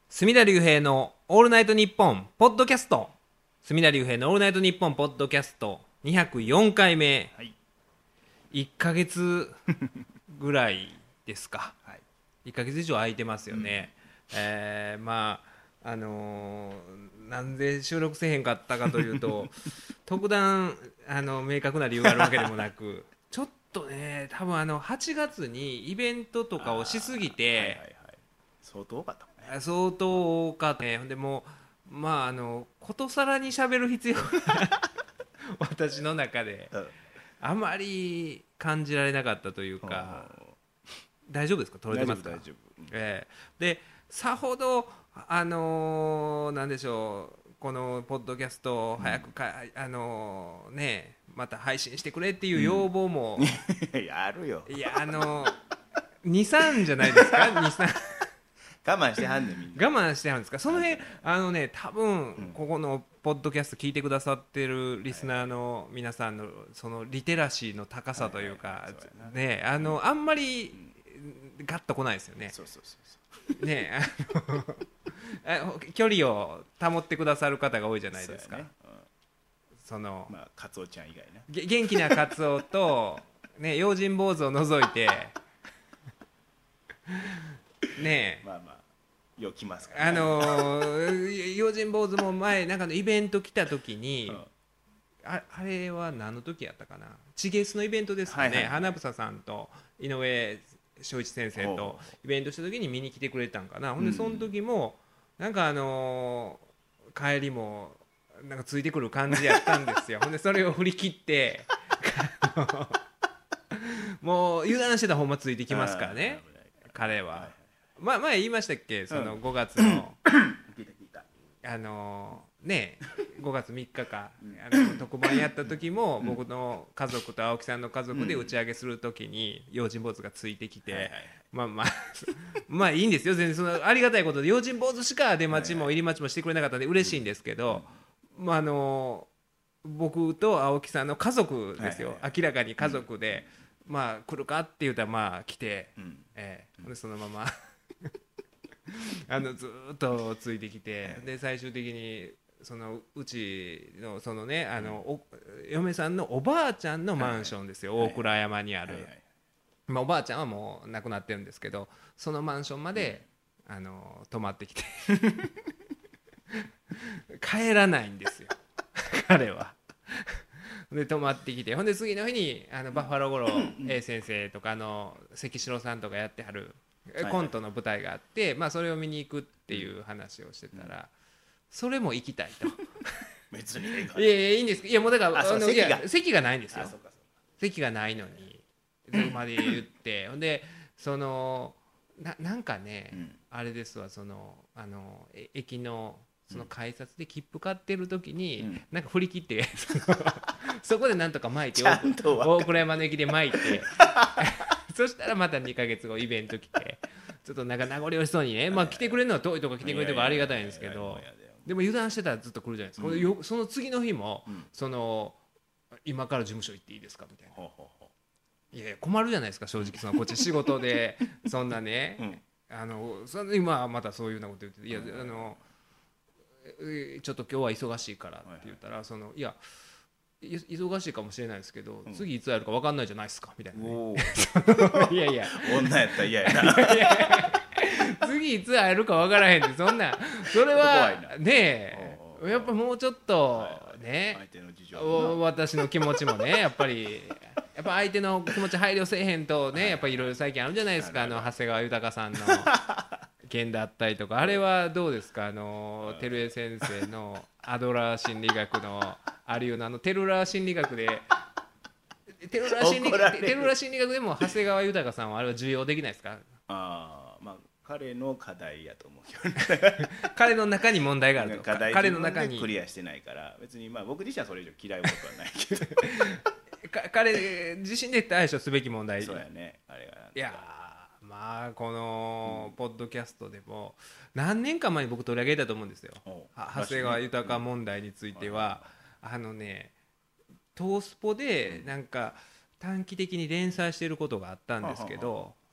隅田隆平のオールナイトニッポンポッドキャスト。隅田隆平のオールナイトニッポンポッドキャスト204回目、 はい、 1ヶ月ぐらいですか、 はい、 1ヶ月以上空いてますよね、まあなんで収録せへんかったかというと特段明確な理由があるわけでもなくちょっとね、多分8月にイベントとかをしすぎて、 はいはいはい、相当多かったもんね。 相当多かったね。でもまあことさらに喋る必要が私の中であまり感じられなかったというか、大丈夫ですか、取れてますか。 大丈夫、 でさほどなんでしょう、このポッドキャストを早くね、また配信してくれっていう要望も、 いやあるよ。 いや23じゃないですか23 我慢してはんねんみんな。 我慢してはるんですか。その辺多分ここのポッドキャスト聞いてくださってるリスナーの皆さんのそのリテラシーの高さというかね、あんまりガッとこないですよね。 そうそうそうね距離を保ってくださる方が多いじゃないですか。そのまあカツオちゃん以外ね。 元気なカツオとね、用心坊主を除いてねえ、 まあまあよう来ますからね。 用心坊主も前なんかのイベント来た時に、あれは何の時やったかな、チゲスのイベントですかね、 はいはいはい、 花房さんと井上翔一先生とイベントした時に見に来てくれたんかな。ほんでその時もなんか帰りもなんかついてくる感じやったんですよほんでそれを振り切ってもう油断してたらほんまついてきますからね彼は、前言いましたっけ、その5月の聞いたね5月3日か特番やった時も僕の家族と青木さんの家族で打ち上げする時に用心坊主がついてきて、まあいいんですよ、全然そのありがたいことで用心坊主しか出待ちも入り待ちもしてくれなかったんで嬉しいんですけど、僕と青木さんの家族ですよ、明らかに家族で、来るかって言うたら来て、でそのままずっとついてきて、で最終的にそのうちのそのね嫁さんのおばあちゃんのマンションですよ、大倉山にある、おばあちゃんはもう亡くなってるんですけど、そのマンションまで、泊まってきて帰らないんですよ彼はで泊まってきて、ほんで次の日にバッファロー五郎 A 先生とか関城さんとかやってはるコントの舞台があって、それを見に行くっていう話をしてたら、それも行きたいと別にいやいいんです、いやもうだから席がないんですよ。 そうか席がないのにそこまで言ってほんでなんかね、あれですわ、その駅のその改札で切符買ってる時に、なんか振り切ってそこでなんとか巻いて大倉山の駅で巻いてそしたらまた2ヶ月後イベント来て、ちょっとなんか名残惜しそうにね、来てくれるのは遠いとこ来てくれるとこありがたいんですけど、でも油断してたらずっと来るじゃないですか、その次の日も、その今から事務所行っていいですかみたいな、いや困るじゃないですか正直、そのこっち仕事でそんなね、今はまたそういうようなこと言ってて、いやちょっと今日は忙しいからって言ったら、いや忙しいかもしれないですけど、次いつやるか分かんないじゃないですかみたいな、ね、いやいや女やったら嫌やな次いつやるか分からへんって、それはねえ、やっぱもうちょっとね、 相手の事情、 私の気持ちもねやっぱ相手の気持ち配慮せえへんとね、やっぱりいろいろ最近あるじゃないですか、長谷川豊さんの件だったりとか、あれはどうですか、照江先生のアドラー心理学のあるようなテルラー心理学でテルラー心理学でも長谷川豊さんはあれは重要できないですか。 彼の課題やと思うけど彼の中に問題があると、 彼の中にクリアしてないから、別に僕自身はそれ以上嫌いなことはないけど彼自身で対処すべき問題、 そうやね、あれがいやこのポッドキャストでも何年か前に僕取り上げたと思うんですよ、長谷川豊問題については、トースポでなんか短期的に連載していることがあったんですけど、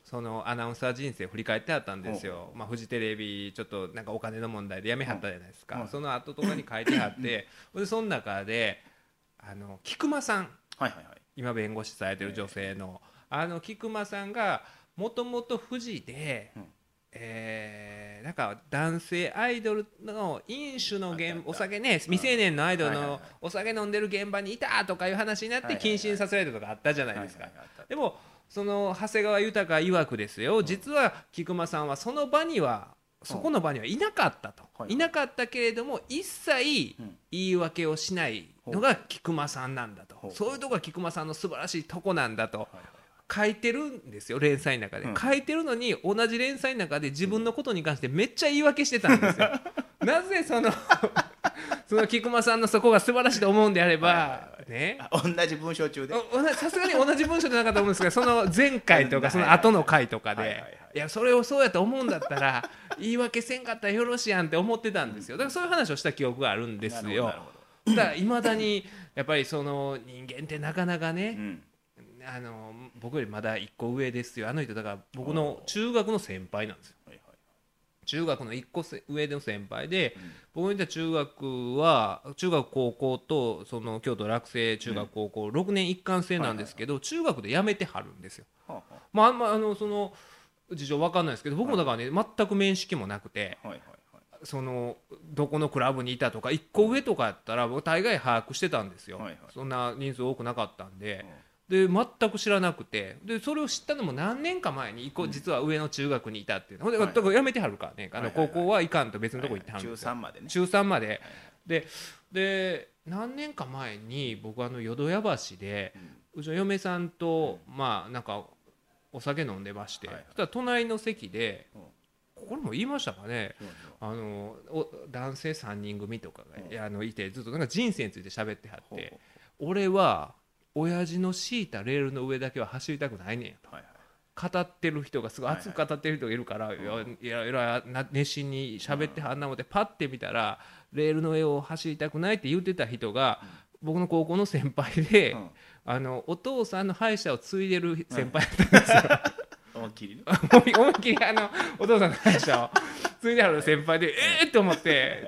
そのアナウンサー人生を振り返ってあったんですよ。まあ、フジテレビちょっとなんかお金の問題で辞めはったじゃないですか。その後とかに書いてあってでその中で菊間さん、今弁護士されてる女性の菊間さんがもともとフジで、なんか男性アイドルの飲酒のお酒ね、未成年のアイドルのお酒飲んでる現場にいたとかいう話になって謹慎させられたとかあったじゃないですか。でもその長谷川豊曰くですよ、実は菊間さんはその場にはそこの場にはいなかったと、いなかったけれども一切言い訳をしないのが菊間さんなんだと、そういうとこが菊間さんの素晴らしいとこなんだと書いてるんですよ、連載の中で、書いてるのに同じ連載の中で自分のことに関してめっちゃ言い訳してたんですよなぜその菊間さんのそこが素晴らしいと思うんであればね、 同じ文章中でさすがに同じ文章じゃなかったと思うんですけど、その前回とかその後の回とかでいやそれをそうやと思うんだったら言い訳せんかったらよろしやんって思ってたんですよ。だからそういう話をした記憶があるんですよ。だからいまだにやっぱりその人間ってなかなかね、僕よりまだ1個上ですよ。あの人だから僕の中学の先輩なんですよ。中学の1個上の先輩で、僕のいた中学高校とその京都洛西中学高校6年一貫制なんですけど、中学で辞めてはるんですよ。まあその事情分かんないですけど、僕もだからね全く面識もなくて、そのどこのクラブにいたとか1個上とかやったら僕大概把握してたんですよ。そんな人数多くなかったんで。で全く知らなくて、でそれを知ったのも何年か前に実は上の中学にいたっていうので、だからやめてはるからね、高校はいかんと別のとこ行ってはるんですよ。 中3までね。 中3までで何年か前に僕淀屋橋でうちの嫁さんとまあなんかお酒飲んでまして、そしたら隣の席でこれも言いましたかね、男性3人組とかがいてずっとなんか人生について喋ってはって、俺は親父の敷いたレールの上だけは走りたくないねんと、語ってる人がすごい熱く語ってる人がいるから、いや熱心に喋ってはんなのでパッて見たらレールの上を走りたくないって言ってた人が僕の高校の先輩で、お父さんの歯医者を継いでる先輩だったんですよ。 思いっきりね思いっきりお父さんの歯医者を継いである先輩でって思って。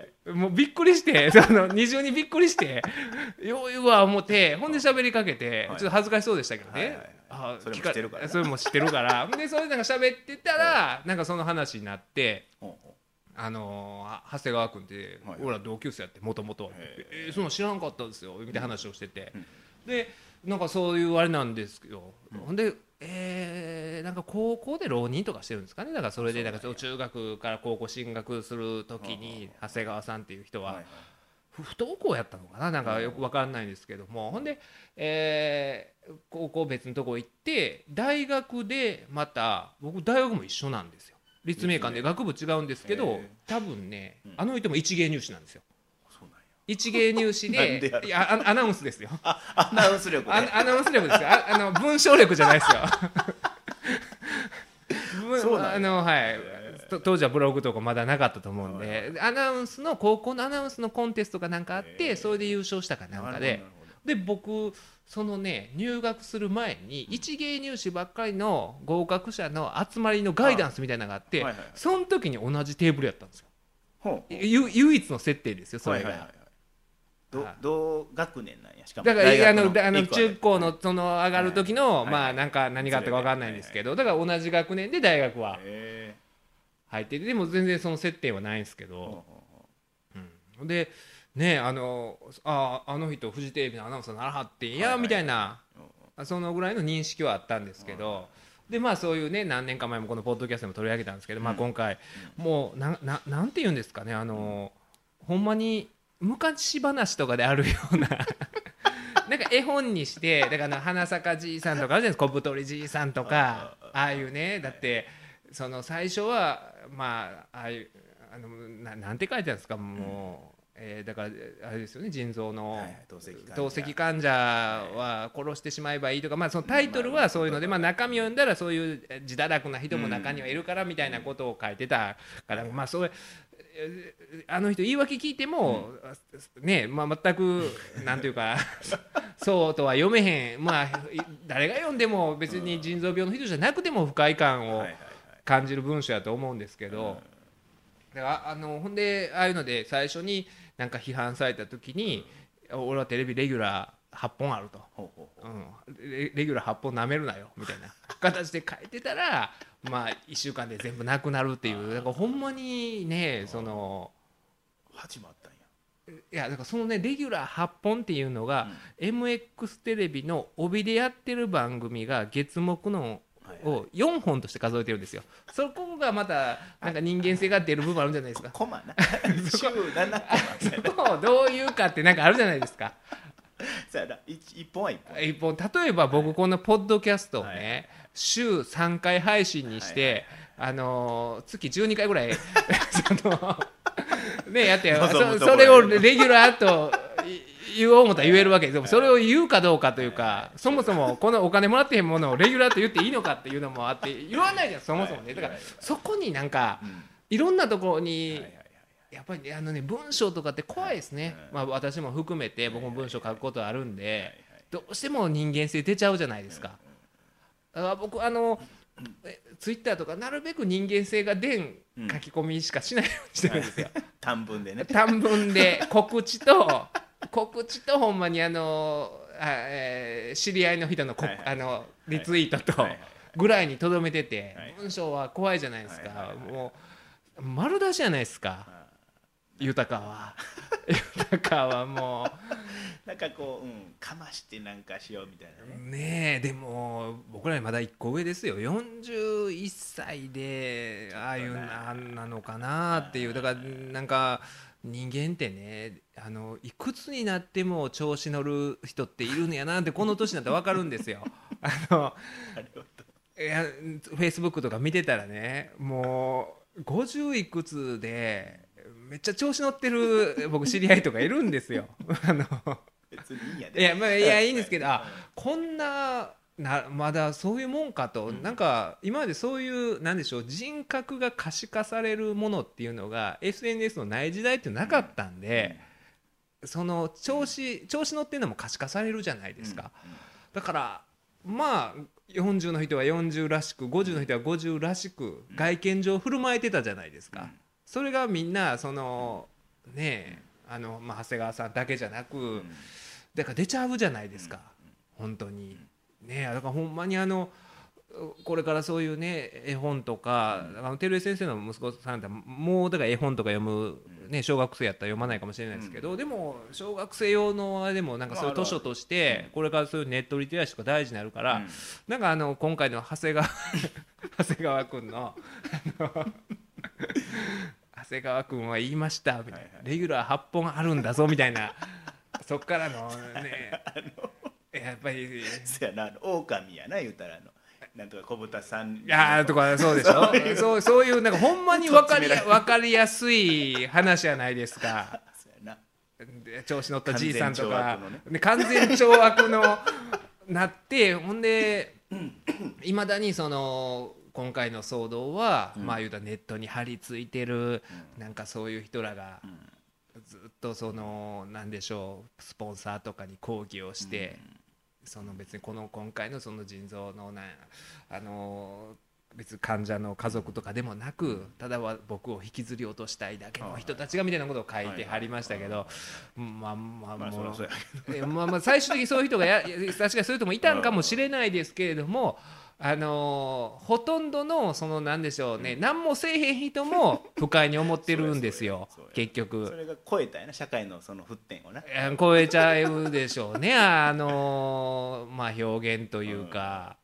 もうびっくりして二重にびっくりしてよう言うわ思って、ほんで喋りかけてちょっと恥ずかしそうでしたけどね、 それも知ってるからそれも知ってるからでそれなんか喋ってたらなんかその話になって長谷川君って俺ら同級生やってもともとそんな知らんかったですよみたいな話をしてて、でなんかそういうあれなんですけど、ほんでなんか高校で浪人とかしてるんですかね。だからそれでなんか中学から高校進学する時に長谷川さんっていう人は不登校やったのかな、なんかよく分かんないんですけども、ほんで高校別のとこ行って大学でまた僕大学も一緒なんですよ。立命館で学部違うんですけど多分ねあの人も一芸入試なんですよ。一芸入試でいやアナウンスですよ。 アナウンス力ね。 アナウンス力ですよ。文章力じゃないですよ。当時はブログとかまだなかったと思うんで、高校のアナウンスのコンテストかなんかあって、それで優勝したかなんかで、僕そのね入学する前に一芸入試ばっかりの合格者の集まりのガイダンスみたいなのがあって、その時に同じテーブルやったんですよ。唯一の設定ですよそれが。 同学年なんや。しかもだから中高のその上がる時のまあなんか何があったか分かんないんですけど、だから同じ学年で大学は入ってて、でも全然その接点はないんですけど、でねあの人フジテレビのアナウンサーならはっていやみたいなそのぐらいの認識はあったんですけど、でまあそういうね何年か前もこのポッドキャストでも取り上げたんですけど、まあ今回もうなんて言うんですかね、ほんまに昔話とかであるようななんか絵本にしてだから花咲じいさんとかあるじゃないですか、小太りじいさんとかああいうね、だってその最初はまあああいうなんて書いてあるんですかもう、だからあれですよね、腎臓の透析患者は殺してしまえばいいとか、まあそのタイトルはそういうので、まあ中身を読んだらそういう自堕落な人も中にはいるからみたいなことを書いてたから、まあそれあの人言い訳聞いても、ね、まあ、全くなんていうかそうとは読めへん、まあ誰が読んでも別に腎臓病の人じゃなくても不快感を感じる文章やと思うんですけど、だからほんでああいうので最初になんか批判された時に、俺はテレビレギュラー8本あると、レギュラー8本なめるなよみたいな形で書いてたらまあ1週間で全部なくなるっていう、なんかほんまにね、その始まったんや。 いやだからそのねレギュラー8本っていうのが、MX テレビの帯でやってる番組が月木のを4本として数えてるんですよ。そこがまたなんか人間性が出る部分あるんじゃないですか。 コマな週7コマそこをどういうかってなんかあるじゃないですか。 そうやな、1本は1 本。例えば僕このポッドキャストをね、週3回配信にして、月12回ぐらいそのねやってそれをレギュラーと言おう思ったら言えるわけですよ。それを言うかどうかというか、そもそもこのお金もらってへんものをレギュラーと言っていいのかっていうのもあって言わないじゃん、そもそもね。だからそこになんかいろんなところにやっぱりね、文章とかって怖いですね。まあ私も含めて僕も文章書くことあるんで、どうしても人間性出ちゃうじゃないですか。だから僕ツイッターとかなるべく人間性が出ん書き込みしかしないようにしてるんですよ。 短文でね。 短文で告知とほんまに知り合いの人のリツイートとぐらいにとどめてて、文章は怖いじゃないですか。もう丸出しじゃないですか。豊はもうなんかこう、かましてなんかしようみたいなね。 ねえ、でも僕らまだ1個上ですよ。41歳でああいうなんなのかなっていう。だからなんか人間ってね、いくつになっても調子乗る人っているんやなってこの年になって分かるんですよ。いやフェイスブックとか見てたらね、もう50いくつでめっちゃ調子乗ってる僕知り合いとかいるんですよ。 別にいいやで。 いや、まあ、いやいいんですけど、こんなまだそういうもんかと、なんか今までそういうなんでしょう、人格が可視化されるものっていうのが SNS のない時代ってなかったんで、その調子乗ってるのも可視化されるじゃないですか。だからまあ40の人は40らしく50の人は50らしく外見上振る舞えてたじゃないですか。それがみんなそのねまあ、長谷川さんだけじゃなく、だから出ちゃうじゃないですか、本当にね。だからほんまにこれからそういうね絵本とか、照井先生の息子さんってもうだから絵本とか読む、ね、小学生やったら読まないかもしれないですけど、でも小学生用のあれでもなんかそういう図書としてこれからそういうネットリテラシーとか大事になるから、なんか今回の長谷川君の長谷川君は言いましたみたいな、レギュラー8本あるんだぞみたいな、そっからのねやっぱりそやな、狼やな言うたらなんとか小豚さんいやとかそうでしょ。そういうなんかほんまに分かりやすい話じゃないですか。調子乗ったじいさんとか完全懲悪のなって、ほんでいまだにその今回の騒動は、まあ言うたらネットに張り付いてる、なんかそういう人らがずっとそのなんでしょう、スポンサーとかに抗議をして、その別に今回のその腎臓の別に患者の家族とかでもなく、ただは僕を引きずり落としたいだけの人たちがみたいなことを書いてはりましたけど、まあ最終的にそういう人が確かにそういう人もいたんかもしれないですけれども、ほとんどのそのなんでしょうね、何もせえへん人も不快に思ってるんですよ。結局それが超えたやな、社会のその沸点をな超えちゃうでしょうね。まあ表現というか、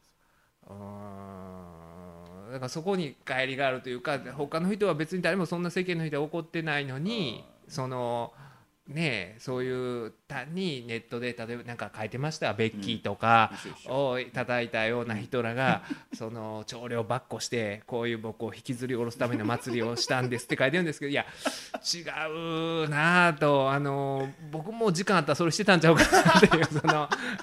だからそこに乖離があるというか、他の人は別に誰もそんな世間の人は怒ってないのに、そのね、そういう単にネットで例えばなんか書いてました、ベッキーとかを叩いたような人らがその調量ばっこしてこういう僕を引きずり下ろすための祭りをしたんですって書いてるんですけど、いや違うなぁと、僕も時間あったらそれしてたんちゃうかなっていう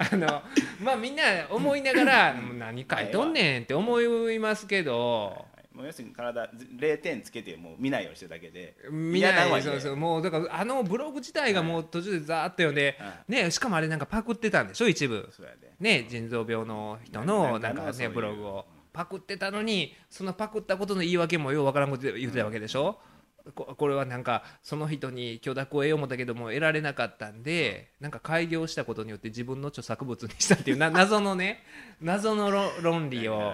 まあみんな思いながら何書いとんねんって思いますけど、 もう要するに体0点つけてもう見ないようにしてるだけで見ないそうそうもうだからブログ自体がもう途中でザーッと読んで、ね、しかもあれなんかパクってたんでしょ一部ね腎臓病の人のなんかねブログをパクってたのにそのパクったことの言い訳もようわからんこと言ってたわけでしょ、これはなんかその人に許諾を得よう思ったけども得られなかったんでなんか開業したことによって自分の著作物にしたっていう謎のね謎の論理を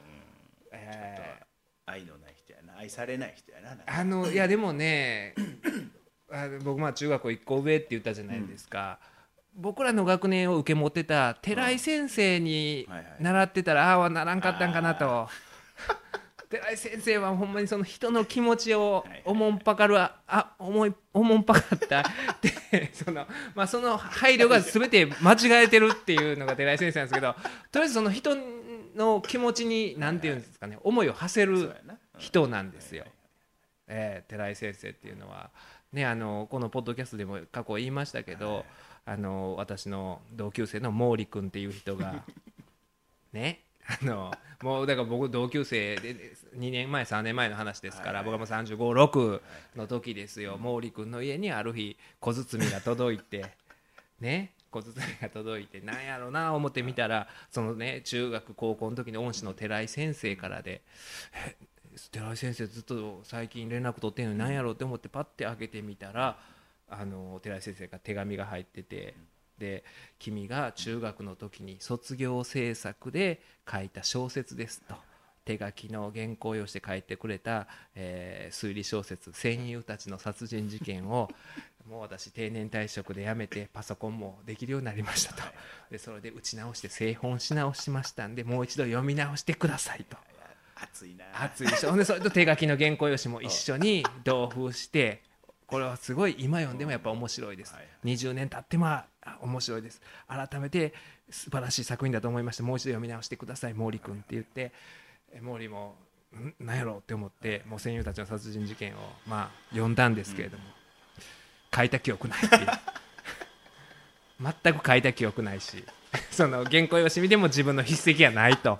愛のない人やな愛されない人やな。 いやでもね僕中学校1個上って言ったじゃないですか、僕らの学年を受け持ってた寺井先生に習ってたらああはならんかったんかなと。寺井先生はほんまにその人の気持ちをおもんぱかるおもんぱかったってその配慮が全て間違えてるっていうのが寺井先生なんですけど、とりあえずその人の気持ちに何て言うんですかね思いを馳せる人なんですよ、寺井先生っていうのはねこのポッドキャストでも過去言いましたけど、私の同級生の毛利君っていう人がねもうだから僕同級生で2年前3年前の話ですから、僕はもう35、6の時ですよ。毛利君の家にある日小包が届いてね小包が届いてなんやろな思ってみたらそのね中学高校の時の恩師の寺井先生からで寺井先生ずっと最近連絡取ってんのになんやろって思ってパッて開けてみたら寺井先生が手紙が入っててで君が中学の時に卒業制作で書いた小説ですと手書きの原稿用紙で書いてくれた、推理小説戦友たちの殺人事件をもう私定年退職で辞めてパソコンもできるようになりましたとでそれで打ち直して製本し直しましたんでもう一度読み直してくださいと熱いな熱いでしょでそれと手書きの原稿用紙も一緒に同封してこれはすごい今読んでもやっぱ面白いです、20年経っても面白いです改めて素晴らしい作品だと思いましてもう一度読み直してください毛利君って言って毛利も何やろうって思ってもう戦友たちの殺人事件を読んだんですけれども、書いた記憶ないっていう全く書いた記憶ないしその原稿用紙見ても自分の筆跡がないと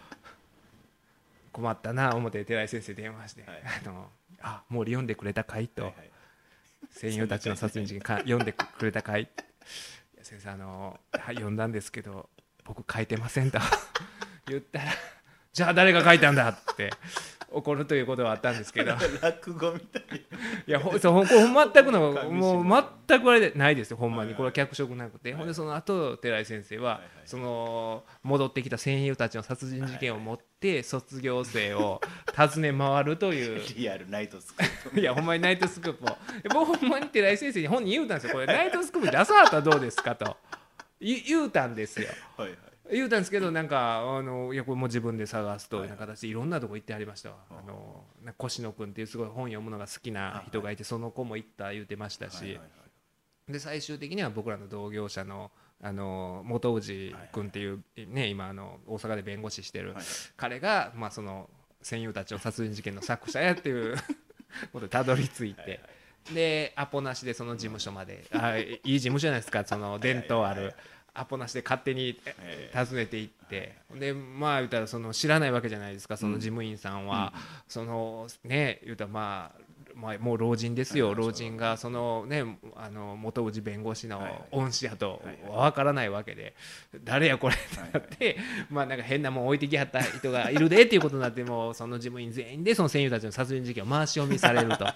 困ったな思って寺井先生電話して、毛利読んでくれたかいと、戦友たちの殺人事件読んでくれたかい先生読んだんですけど僕書いてませんと言ったらじゃあ誰が書いたんだって怒るということはあったんですけど落語みたいいやそう全くのもう全くあれでないですよほんまにこれは脚色なくてほんでその後寺井先生はその戻ってきた戦友たちの殺人事件を持って卒業生を訪ね回るというリアルナイトスクープいやほんまにナイトスクープを僕ほんまに寺井先生に本人言うたんですよこれナイトスクープ出さはったらどうですかと言うたんですよ言うたんですけどなんかいやこれもう自分で探すというような形でいろんなとこ行ってありましたわ越野君っていうすごい本読むのが好きな人がいてその子も行った言うてましたしで最終的には僕らの同業者の本氏君っていうね今大阪で弁護士してる彼がその戦友たちの殺人事件の作者やっていうことでたどり着いてでアポなしでその事務所までいい事務所じゃないですかその伝統あるアポなしで勝手に訪ねていってで言うたらその知らないわけじゃないですかその事務員さんはそのね言うたらもう老人ですよ老人がそのね本氏弁護士の恩師やとわからないわけで誰やこれってなってなんか変なもん置いてきはった人がいるでっていうことになってもその事務員全員でその戦友たちの殺人事件を回し読みされると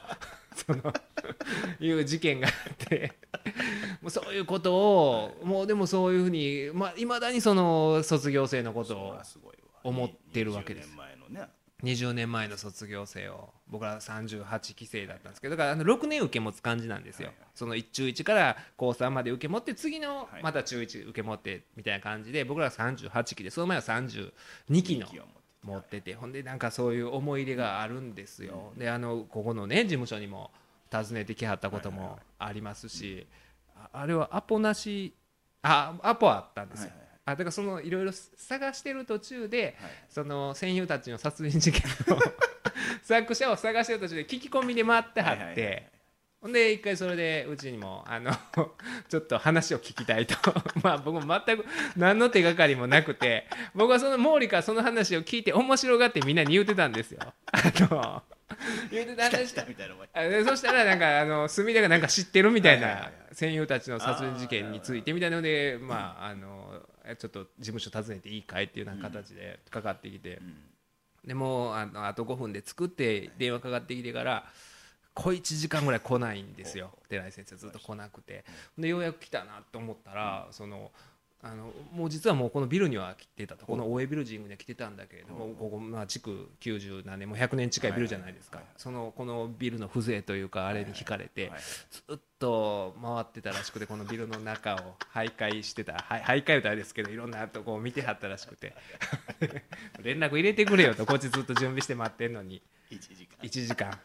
いう事件があってもうそういうことをもうでもそういうふうにいまだにその卒業生のことを思ってるわけです。20年前の卒業生を僕ら38期生だったんですけどだから6年受け持つ感じなんですよ、その中1から高3まで受け持って次のまた中1受け持ってみたいな感じで僕ら38期でその前は32期の持っててほんでなんかそういう思い入れがあるんですよ、でここのね事務所にも訪ねてきはったこともありますし、あれはアポなしアポあったんですよ、だからそのいろいろ探してる途中で、その戦友たちの殺人事件の作者を探してる途中で聞き込みで回ってはって、 ほんで一回それでうちにもちょっと話を聞きたいとまあ僕も全く何の手がかりもなくて、僕はその毛利からその話を聞いて面白がってみんなに言うてたんですよ。言うてた話したみたいなもん。 そしたらなんか隅田がなんか知ってるみたいな、戦友たちの殺人事件についてみたいなので、まあちょっと事務所訪ねていいかいっていうような形でかかってきて、でもうあと5分で作って電話かかってきてから小1時間ぐらい来ないんですよ。寺井先生ずっと来なくて、でようやく来たなと思ったら、もう実はもうこのビルには来てたと、この大江ビルジングには来てたんだけれども、ここまあ築90何年も100年近いビルじゃないですか。このビルの風情というかあれに惹かれてずっと回ってたらしくて、このビルの中を徘徊してた、徘徊歌ですけどいろんなとこを見てはったらしくて連絡入れてくれよと、こっちずっと準備して待ってんのに1時間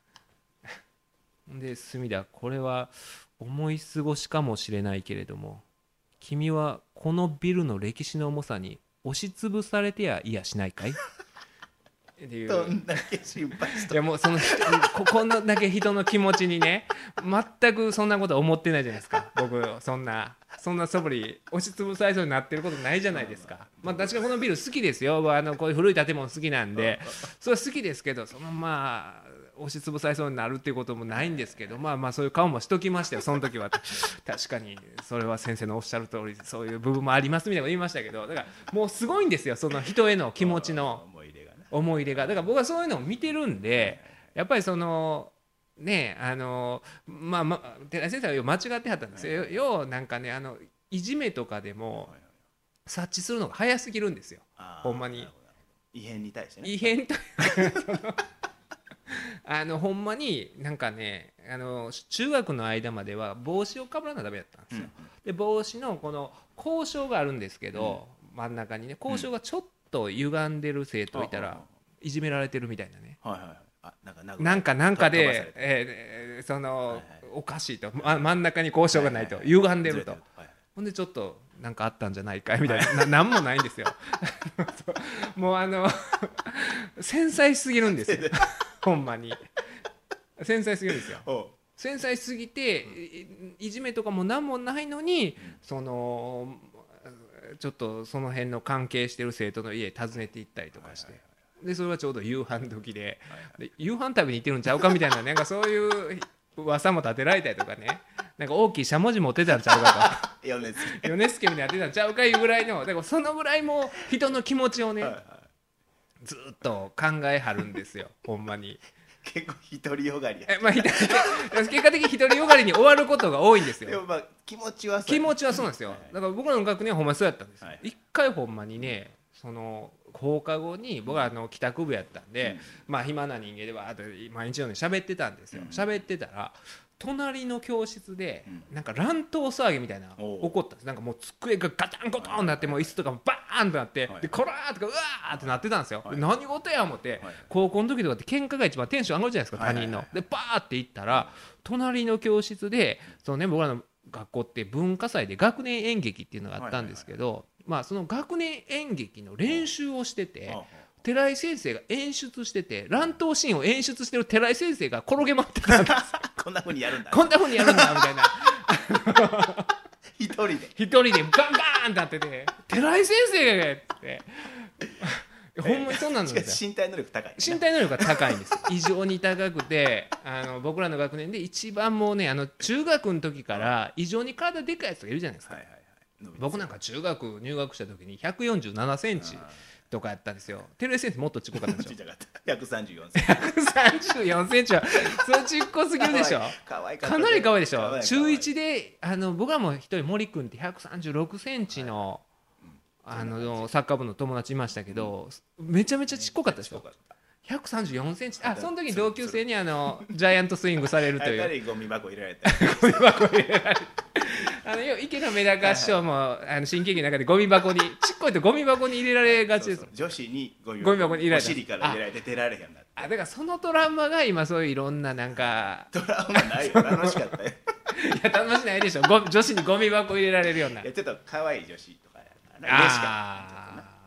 で、隅田これは思い過ごしかもしれないけれども、君はこのビルの歴史の重さに押しつぶされてやいやしないかいっていう。 どんだけ心配した。 いやもうこんだけ人の気持ちにね、全くそんなこと思ってないじゃないですか。僕そんなそぶり押しつぶされそうになってることないじゃないですか。まあ確かにこのビル好きですよ。こういう古い建物好きなんでそれは好きですけど、まあ押しつぶされそうになるっていうこともないんですけど、まあそういう顔もしときましたよその時は。確かにそれは先生のおっしゃる通りそういう部分もありますみたいなこと言いましたけど、だからもうすごいんですよ、その人への気持ちの思い入れが。だから僕はそういうのを見てるんで、やっぱりね寺井先生は間違ってはったんですよ。要なんかねいじめとかでも察知するのが早すぎるんですよ、ほんまに。 異変に対してね。 異変というかほんまになんかね中学の間までは帽子をかぶらなダメだったんですよ。で帽子のこの交渉があるんですけど、真ん中にね交渉がちょっと歪んでる生徒いたらいじめられてるみたいなね。なんかでおかしいと、真ん中に交渉がないと歪んでると、ほんでちょっとなんかあったんじゃないかみたいな、なんもないんですよもう繊細すぎるんですよほんまに繊細すぎるんですよ。繊細すぎていじめとかも何もないのに、ちょっとその辺の関係してる生徒の家訪ねて行ったりとかして、でそれはちょうど夕飯時で、夕飯食べに行ってるんちゃうかみたいな、なんかそういう噂も立てられたりとかね、なんか大きいしゃもじ持ってたんちゃうかと米助みたいなやってたんちゃうかいうぐらいの、だからそのぐらいもう人の気持ちをねずっと考えはるんですよほんまに。 結構独りよがり結果的に独りよがりに終わることが多いんですよ。 でもまあ気持ちはそうなんですよ。だから僕らの学年はほんまにそうやったんですよ。一回ほんまにね放課後に僕は帰宅部やったんで、まあ暇な人間では毎日のように喋ってたんですよ。喋ってたら隣の教室でなんか乱闘騒ぎみたいな起こったんです。なんかもう机がガタンゴトンなって、もう椅子とかもバーンとなって、でコラーとかうわーってなってたんですよ。何事や思って、高校の時とかって喧嘩が一番テンション上がるじゃないですか、他人の。でバーって行ったら隣の教室で僕らの学校って文化祭で学年演劇っていうのがあったんですけど、まあその学年演劇の練習をしてて、寺井先生が演出してて、乱闘シーンを演出してる寺井先生が転げ回ってたんですこんな風にやるんだみたいな一人でバンバーンってなってて、寺井先生がってほんまにそうなんですよ。 身体能力高い、 身体能力が高いんです異常に高くて、僕らの学年で一番もうね中学の時から異常に体でかいやつがいるじゃないですか。僕なんか中学入学した時に147センチとかやったんですよ。寺井先生もっとちっこかったでしょ。 134センチ 134センチはそれちっこすぎるでしょ。かなり可愛いでしょ。中1で僕らも一人森君って136センチのサッカー部の友達いましたけど、めちゃめちゃちっこかったでしょ。134センチ。その時に同級生にジャイアントスイングされるという。 ゴミ箱入れられた。 池のメダカ師匠も新喜劇の中でゴミ箱にちっこいとゴミ箱に入れられがちです。 女子にゴミ箱に入れられた。 お尻から入れられて出られへんなって。 だからそのトラウマが今そういういろんななんかトラウマないよ。楽しかったよ。 いや楽しないでしょ。女子にゴミ箱入れられるような。 ちょっと可愛い女子とか嬉しかった。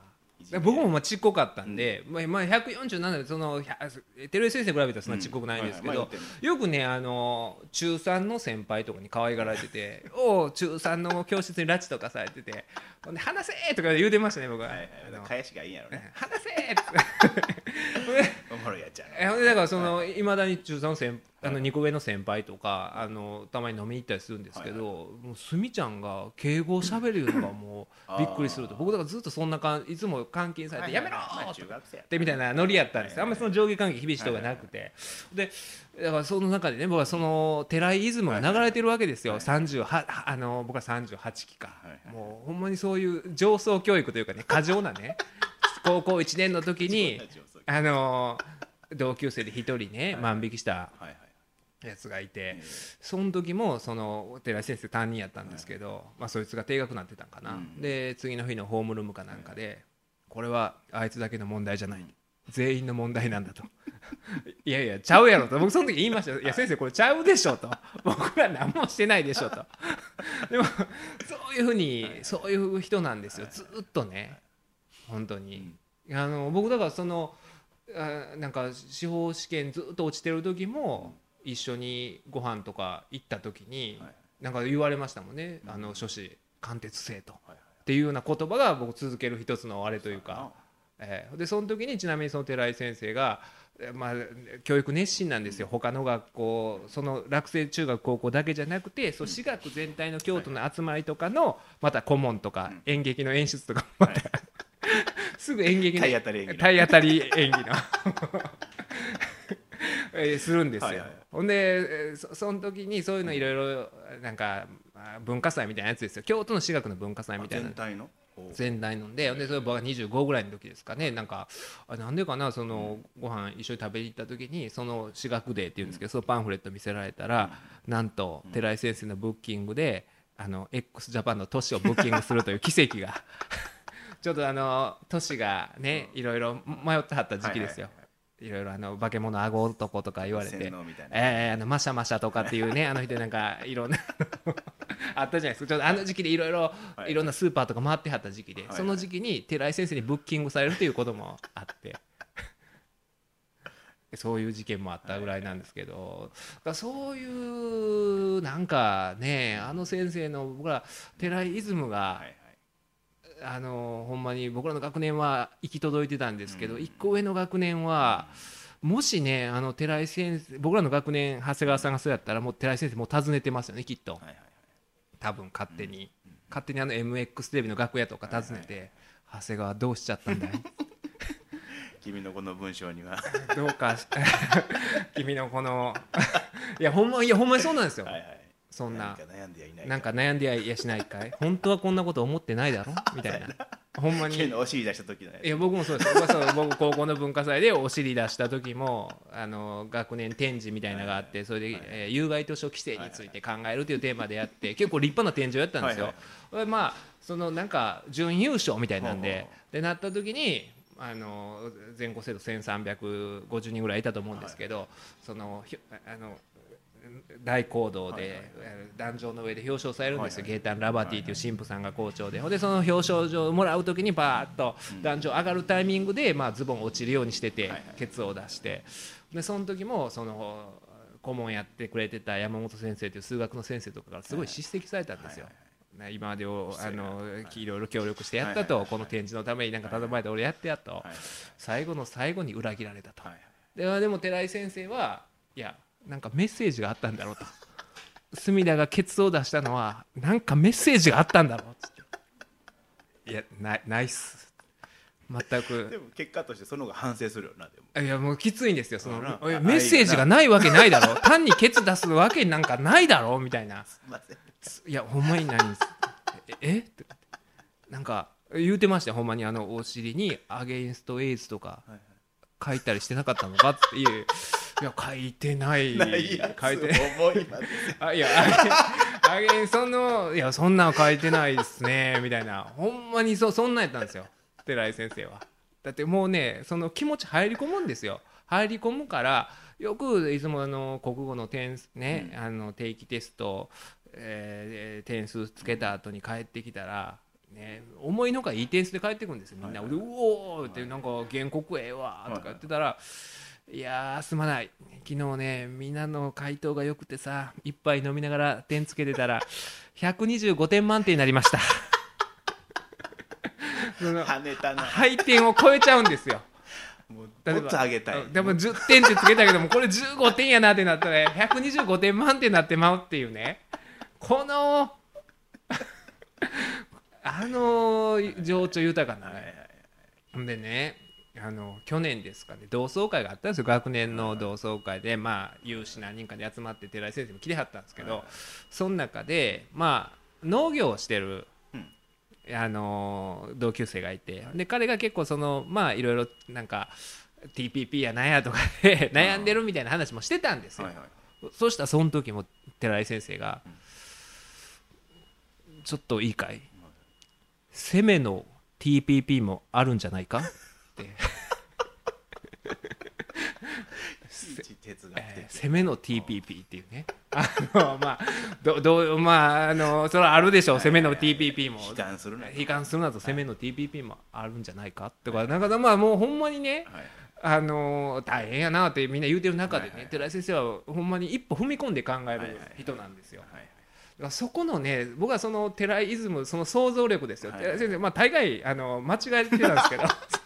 僕もまあちっこかったんで、まあ147でその照井先生比べたらそんなちっこくないんですけど、よくね中3の先輩とかに可愛がられてておお中3の教室に拉致とかされててほんで話せとか言うてましたね僕は。 返しがいいんやろね。 話せっておもろいやっちゃほんでだからそのいまだに中3の2個上の先輩とかたまに飲みに行ったりするんですけど、もうすみちゃんが敬語を喋るのがもうびっくりすると僕だからずっとそんな感じいつも監禁されてやめろってみたいなノリやったんですよ。あんまりその上下関係厳しい人がなくて、でだからその中でね僕はその寺井イズムが流れてるわけですよ。38僕は38期か、もうほんまにそういう上層教育というかね過剰なね高校1年の時に同級生で一人ね万引きしたやつがいて、その時もその寺井先生担任やったんですけど、まあそいつが定額になってたんかな、で次の日のホームルームかなんかでこれはあいつだけの問題じゃない、全員の問題なんだといやいやちゃうやろと僕その時言いました。いや先生これちゃうでしょと僕ら何もしてないでしょとでもそういうふうにそういう人なんですよずっとね本当に。僕だからそのなんか司法試験ずっと落ちてる時も一緒にご飯とか行った時になんか言われましたもんね、書士貫徹せとっていうような言葉が僕続ける一つのあれというか、でその時にちなみにその寺井先生が、まあ、教育熱心なんですよ。他の学校その落成中学高校だけじゃなくてそう私学全体の京都の集まりとかのまた顧問とか演劇の演出とかまたすぐ演劇の体当たり演技のするんですよ。ほんでその時にそういうのいろいろなんか文化祭みたいなやつですよ。京都の私学の文化祭みたいな全体のでそれ僕が25ぐらいの時ですかね。なんかなんでかなそのご飯一緒に食べに行った時にその私学デーっていうんですけどそのパンフレット見せられたらなんと寺井先生のブッキングでx ジャパンの都市をブッキングするという奇跡がちょっと都市がねいろいろ迷ってはった時期ですよ。いろいろ化け物あご男とか言われてマシャマシャとかっていうね人なんかいろんなあったじゃないですか。ちょっと時期でいろんなスーパーとか回ってはった時期で、その時期に寺井先生にブッキングされるということもあってそういう事件もあったぐらいなんですけど、そういうなんかね先生の僕ら寺井イズムがほんまに僕らの学年は行き届いてたんですけど、1個上の学年はもしね寺井先生僕らの学年長谷川さんがそうやったらもう寺井先生もう訪ねてますよねきっと、多分勝手に MX テレビの楽屋とか訪ねて、長谷川どうしちゃったんだい君のこの文章にはどうか君のこのいやほんまにそうなんですよ。そんななんか悩んでやしないかい本当はこんなこと思ってないだろみたいなほんまにお尻出した時のいや僕もそうです僕高校の文化祭でお尻出した時も学年展示みたいなのがあってそれで、有害図書規制について考えるというテーマでやって結構立派な展示をやったんですよ。まあそのなんか準優勝みたいなんでなった時に全校生徒1350人ぐらいいたと思うんですけど、その大講堂で壇上の上で表彰されるんですよ。ゲータン・ラバティという神父さんが校長で、でその表彰状をもらう時にバーッと壇上上がるタイミングで、ズボン落ちるようにしててケツを出して、でその時もその顧問やってくれてた山本先生という数学の先生とかからすごい叱責されたんですよ。今までをいろいろ協力してやったと、この展示のためになんか頼まれて俺やってやと、最後の最後に裏切られたと。でも寺井先生はいやなんかメッセージがあったんだろうと、隅田がケツを出したのはなんかメッセージがあったんだろうって、いやないっす全く。 でも結果としてその方が反省するよな。でもいやもうきついんですよ。そのメッセージがないわけないだろ単にケツ出すわけなんかないだろみたいな。いやほんまにないんですってなんか言うてましたよ。ほんまにお尻にアゲインストエイズとか書いたりしてなかったのかっていう。いや書いてない書いていやいやそんなん書いてないですねみたいな、ほんまにそんなんやったんですよ寺井先生は。だってもうねその気持ち入り込むんですよ。入り込むからよくいつも国語の点ね、定期テスト、点数つけた後に帰ってきたらね、思いのほかいい点数で帰ってくるんですよみんな、でうおーってなんか原告ええわとか言ってたら、いやーすまない昨日ねみんなの回答が良くてさ一杯飲みながら点つけてたら125点満点になりました跳ねたな。 配点を超えちゃうんですよ。 もっと上げたい。 でも10点ってつけたけどもこれ15点やなってなったら125点満点になってまうっていうね、この情緒豊かなね、でね去年ですかね同窓会があったんですよ、学年の同窓会で、まあ有志何人かで集まって寺井先生も来てはったんですけど、その中でまあ農業をしてる同級生がいて、で彼が結構まあいろいろなんか TPP やなんやとかで悩んでるみたいな話もしてたんですよ、そしたらその時も寺井先生が、ちょっといいかい、攻めの TPP もあるんじゃないかって攻めの TPP っていうね、まあそれはあるでしょう、攻めの TPP も悲観するなと攻めの TPP もあるんじゃないかとか、なんかまあもうほんまにね、大変やなってみんな言うてる中でね、寺井先生はほんまに一歩踏み込んで考える人なんですよ。そこのね、僕はその寺井イズム、その想像力ですよ、寺井先生、まあ大概間違えてたんですけど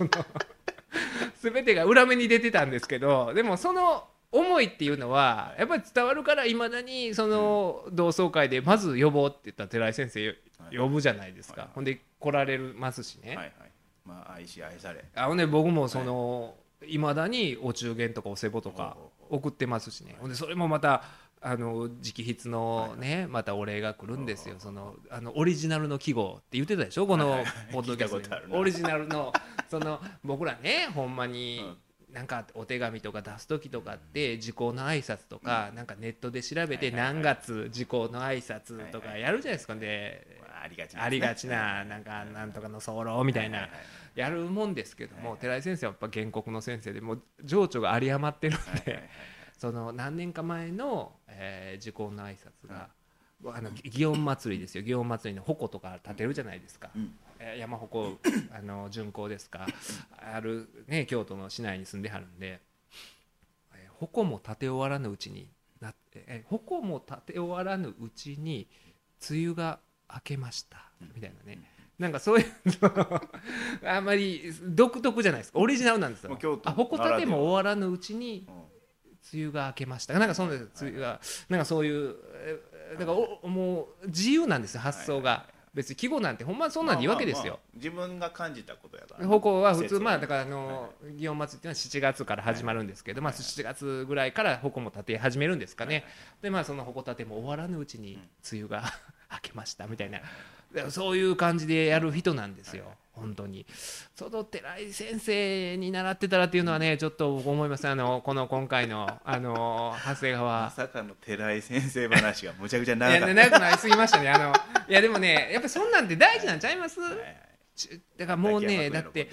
全てが裏目に出てたんですけど、でもその思いっていうのはやっぱり伝わるから、いまだにその同窓会でまず呼ぼうって言ったら寺井先生呼ぶじゃないですか、ほんで来られますしね、 まあ愛し愛され、 ほんで僕もいまだにお中元とかお歳暮とか送ってますしね、ほんでそれもまた直筆のね、またお礼が来るんですよ、オリジナルの季語って言ってたでしょ、このポッドキャストにオリジナルの僕らね、ほんまになんかお手紙とか出す時とかって時効の挨拶とかなんかネットで調べて何月時効の挨拶とかやるじゃないですか、でありがちななんかなんとかの候みたいなやるもんですけども、寺井先生はやっぱ原告の先生でもう情緒が有り余ってるんで、何年か前の時効の挨拶が祇園祭りですよ、祇園祭りの鉾とか立てるじゃないですか、山鉾巡行ですかあるね、京都の市内に住んではるんで、鉾も立て終わらぬうちに鉾も立て終わらぬうちに梅雨が明けましたみたいなね、なんかそういうあんまり独特じゃないですか、オリジナルなんですよ。鉾立ても終わらぬうちに梅雨が明けました、なんかそうです梅雨がなんかそういうだからもう自由なんですよ、発想が。別に季語なんてほんまそんなんでいいわけですよ、 自分が感じたことやから、 鉾は普通まあだから祇園祭っていうのは7月から始まるんですけど、まあ7月ぐらいから鉾も立て始めるんですかね、でまあその鉾立ても終わらぬうちに梅雨が明けましたみたいな、そういう感じでやる人なんですよ、本当に。寺井先生に習ってたらっていうのはね、ちょっと僕思います。今回の長谷川、 まさかの寺井先生話がむちゃくちゃ長かった。 長くなりすぎましたね。いやでもね、やっぱそんなんって大事なんちゃいます？だからもうね、だって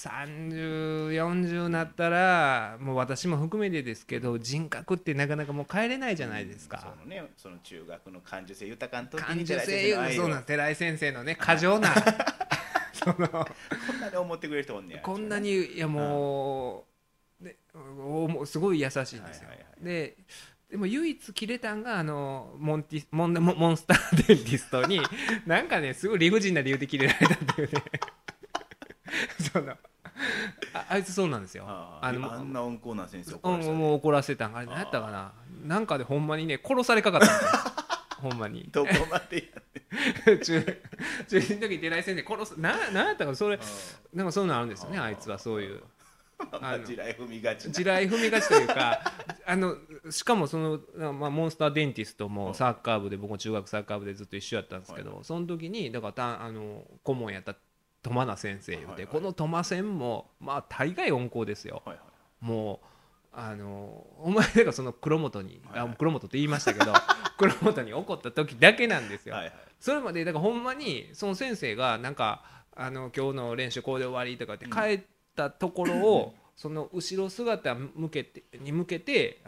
30、40になったらもう私も含めてですけど、人格ってなかなかもう変えれないじゃないですか。 その中学の感受性豊かな時に寺井先生のね過剰なこんなに思ってくれる人おんねや。 こんなにいやもうすごい優しいんですよ。でも唯一切れたんがモンスターデンティストになんかねすごい理不尽な理由で切れられたっていうねあいつそうなんですよ。 あんな温厚な先生もう怒らせたんあれ何やったかな、なんかでほんまにね殺されかかったんですよほんまにどこまでやって中2の時寺井先生殺すなんやったかそれなんかそういうのあるんですよね、あいつはそういう地雷踏みがちというかしかもモンスターデンティストもサッカー部で、僕も中学サッカー部でずっと一緒やったんですけど、その時にだから顧問やったトマナ先生言うて、このトマ先もまあ大概温厚ですよ、もうお前だからその黒本に黒本って言いましたけど黒本に怒った時だけなんですよ、それまでだからほんまにその先生がなんか今日の練習これで終わりとかって帰ったところをその後ろ姿に向けて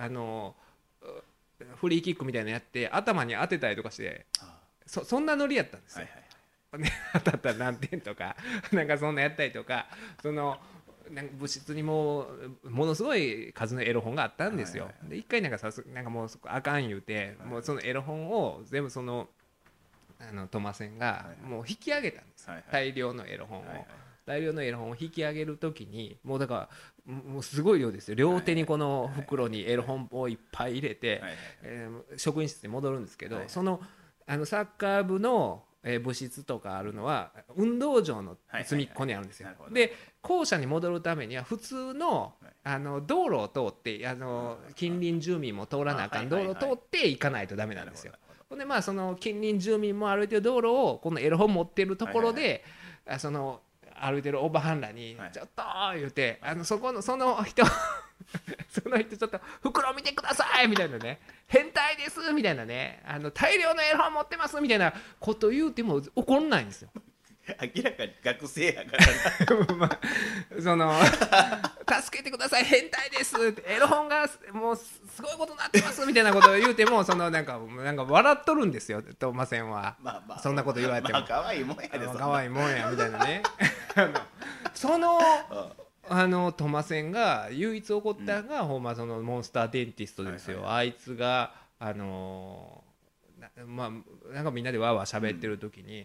フリーキックみたいなのやって頭に当てたりとかしてそんなノリやったんですよ、 ね、当たったら何点とかなんかそんなやったりとか、そのなんか部室にものすごい数のエロ本があったんですよ。で一回なんかなんかもうあかん言うて、もうそのエロ本を全部そのトマセンがもう引き上げたんです、大量のエロ本を。大量のエロ本を引き上げるときにもうだからもうすごい量ですよ。両手にこの袋にエロ本をいっぱい入れて、職員室に戻るんですけど、そのサッカー部の部室とかあるのは運動場の隅っこにあるんですよ。で校舎に戻るためには普通の道路を通って近隣住民も通らなあかん道路を通って行かないとダメなんですよ。ほんでまあその近隣住民も歩いてる道路をこのエロ本持ってるところでその歩いてるおばはんらに「ちょっと」言うてその人その人ちょっと袋見てくださいみたいなね、変態ですみたいなね、大量のエロ本持ってますみたいなこと言うても怒んないんですよ。 明らかに学生やからまあ、その助けてください変態ですエロ本がもうすごいことになってますみたいなことを言うてもなんか笑っとるんですよトマセンは。そんなこと言われても可愛いもんやで、 可愛いもんやみたいなねそのトマセンが唯一起こったのが、ほんまそのモンスターデンティストですよ。あいつがまあなんかみんなでわーわー喋ってる時に、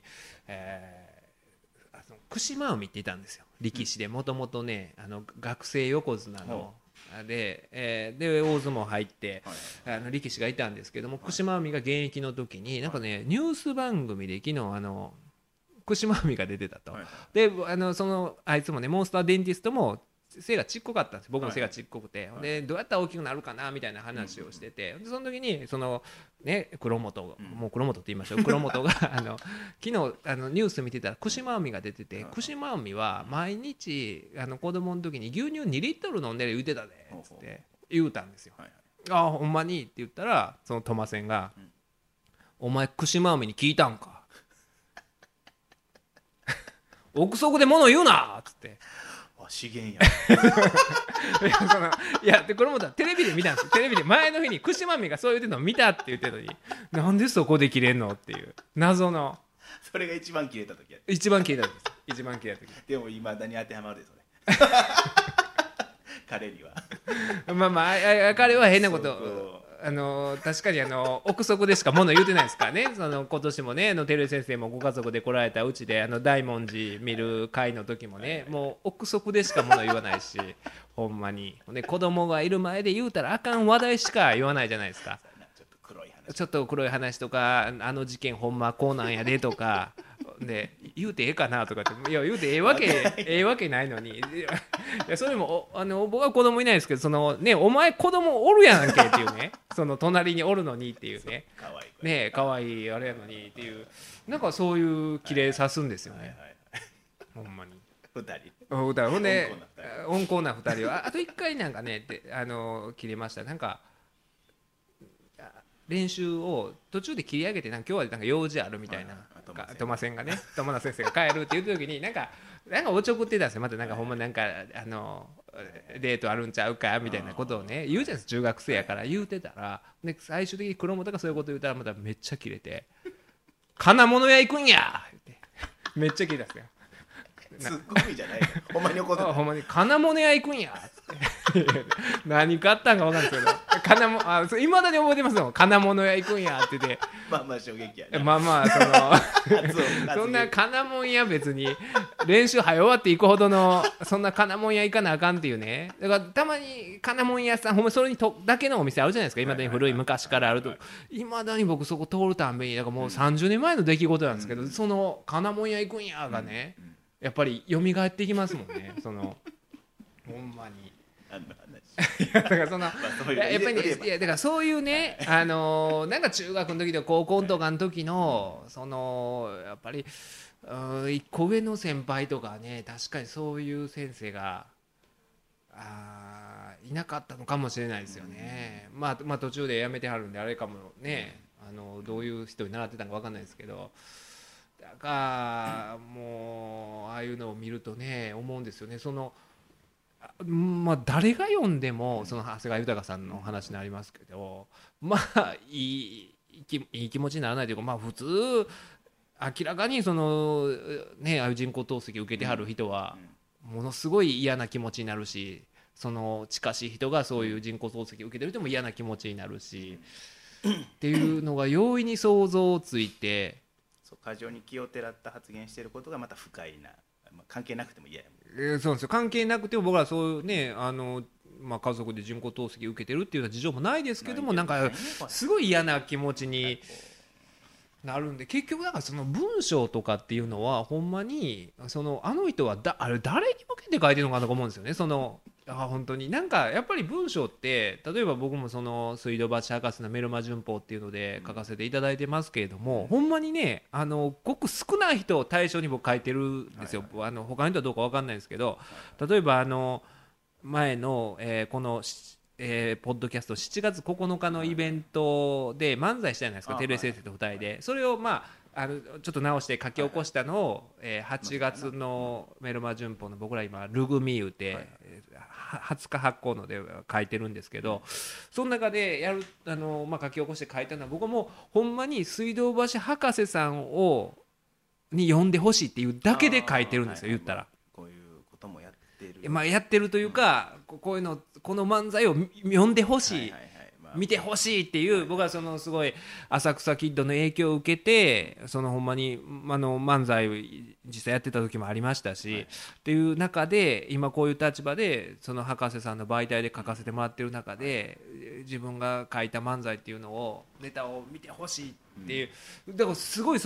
串間海っていたんですよ、力士で。もともとね学生横綱ので大相撲入って力士がいたんですけども、串間海が現役の時になんかねニュース番組で昨日串間海が出てたと。であいつもねモンスターデンティストも背がちっこかったんです。僕も背がちっこくて、でどうやったら大きくなるかなみたいな話をしてて、でその時にそのね黒本、もう黒本って言いましょう、黒本が昨日ニュース見てたら串間海が出てて、串間海は毎日子供の時に牛乳2リットル飲んでる言うてたでっつって言うたんですよ。あほんまにって言ったらそのトマセンがお前串間海に聞いたんか憶測で物言うなっつって資源いやでこれもテレビで見たんですよ。テレビで前の日に串間海がそう言ってるのを見たって言ってるのになんでそこで切れんのっていう謎の。 それが一番切れた時や一番切れた時です。一番切れた時でも今何当てはまるでそれ彼にはまあ彼は変なこと確かに憶測でしか物言うてないですからね。今年もね照井先生もご家族で来られたうちで大文字見る会の時もね、もう憶測でしか物言わないしほんまに、ね、子供がいる前で言うたらあかん話題しか言わないじゃないですか。ちょっと黒い話とか事件ほんまこうなんやでとかで言うてええかなとかって、いや言うてええわけないのに、いやそれも僕は子供いないですけどね、お前子供おるやんけっていうねその隣におるのにっていうね、可愛いあれやのにっていう、なんかそういう綺麗さすんですよね、ほんまに。ほんで温厚な2人はあと1回なんかね切れました。なんか練習を途中で切り上げて今日はなんか用事あるみたいな、トマセンがね友田先生が帰るって言った時になんかおちょくってたんですよ。またなんかほんまなんかデートあるんちゃうかみたいなことをね言うじゃないですか、中学生やから言うてたら、で最終的に黒本がそういうこと言うたらまためっちゃキレて「金物屋行くんや!」ってめっちゃキレたんですよ。 ツッコミじゃないほんまに怒ってた。 ほんまに金物屋行くんやって何買ったんか分かんないですけどいまだに覚えてますよ。金物屋行くんやって言ってまあ衝撃やね。 まあそんな金物屋別に練習早終わって行くほどのそんな金物屋行かなあかんっていうね。だからたまに金物屋さんほんまそれにだけのお店あるじゃないですか。いまだに古い昔からあるといまだに僕そこ通るたんびにだからもう30年前の出来事なんですけど、その金物屋行くんやがねやっぱり蘇ってきますもんね。ほんまにだからやっぱりね、いやだからそういうねなんか中学の時と高校とかの時のやっぱり一個上の先輩とかね、確かにそういう先生がいなかったのかもしれないですよね。まあ途中で辞めてはるんであれかもね、どういう人に習ってたのか分かんないですけど、だからもうああいうのを見るとね思うんですよね。まあ誰が読んでも長谷川豊さんの話になりますけど、まあいい気持ちにならないというか、まあ普通明らかにそのねああいう人工透析を受けてはる人はものすごい嫌な気持ちになるし、その近しい人がそういう人工透析を受けてる人も嫌な気持ちになるし、っていうのが容易に想像ついて、 そう過剰に気をてらった発言していることがまた不快な、関係なくても嫌やもん。 そうなんですよ。関係なくても僕らそういうね家族で人工透析を受けてるっていうような事情もないですけども、なんかすごい嫌な気持ちになるんで、結局だからその文章とかっていうのはほんまにあの人はあれ誰に向けて書いてるのかなと思うんですよね。本当になんかやっぱり文章って例えば僕もその水道橋博士のメルマ旬報っていうので書かせていただいてますけれども、ほんまにねごく少ない人を対象に僕書いてるんですよ。他の人はどうか分かんないですけど、例えば前の、このポッドキャスト7月9日のイベントで漫才したじゃないですか、照井先生と2人で。それをちょっと直して書き起こしたのを、8月のメルマ旬報の僕ら今ルグミーって20日発行ので書いてるんですけど、その中で書き起こして書いたのは、僕はもうほんまに水道橋博士さんに読んでほしいっていうだけで書いてるんですよ、言ったら。 こういうこともやってる、 やってるというか、こういうのこの漫才を読んでほしい、見てほしいっていう、僕はすごい浅草キッドの影響を受けてほんまに漫才を実際やってた時もありましたし、っていう中で今こういう立場でその博士さんの媒体で書かせてもらってる中で、自分が書いた漫才っていうのをネタを見てほしいっていう、だからすごい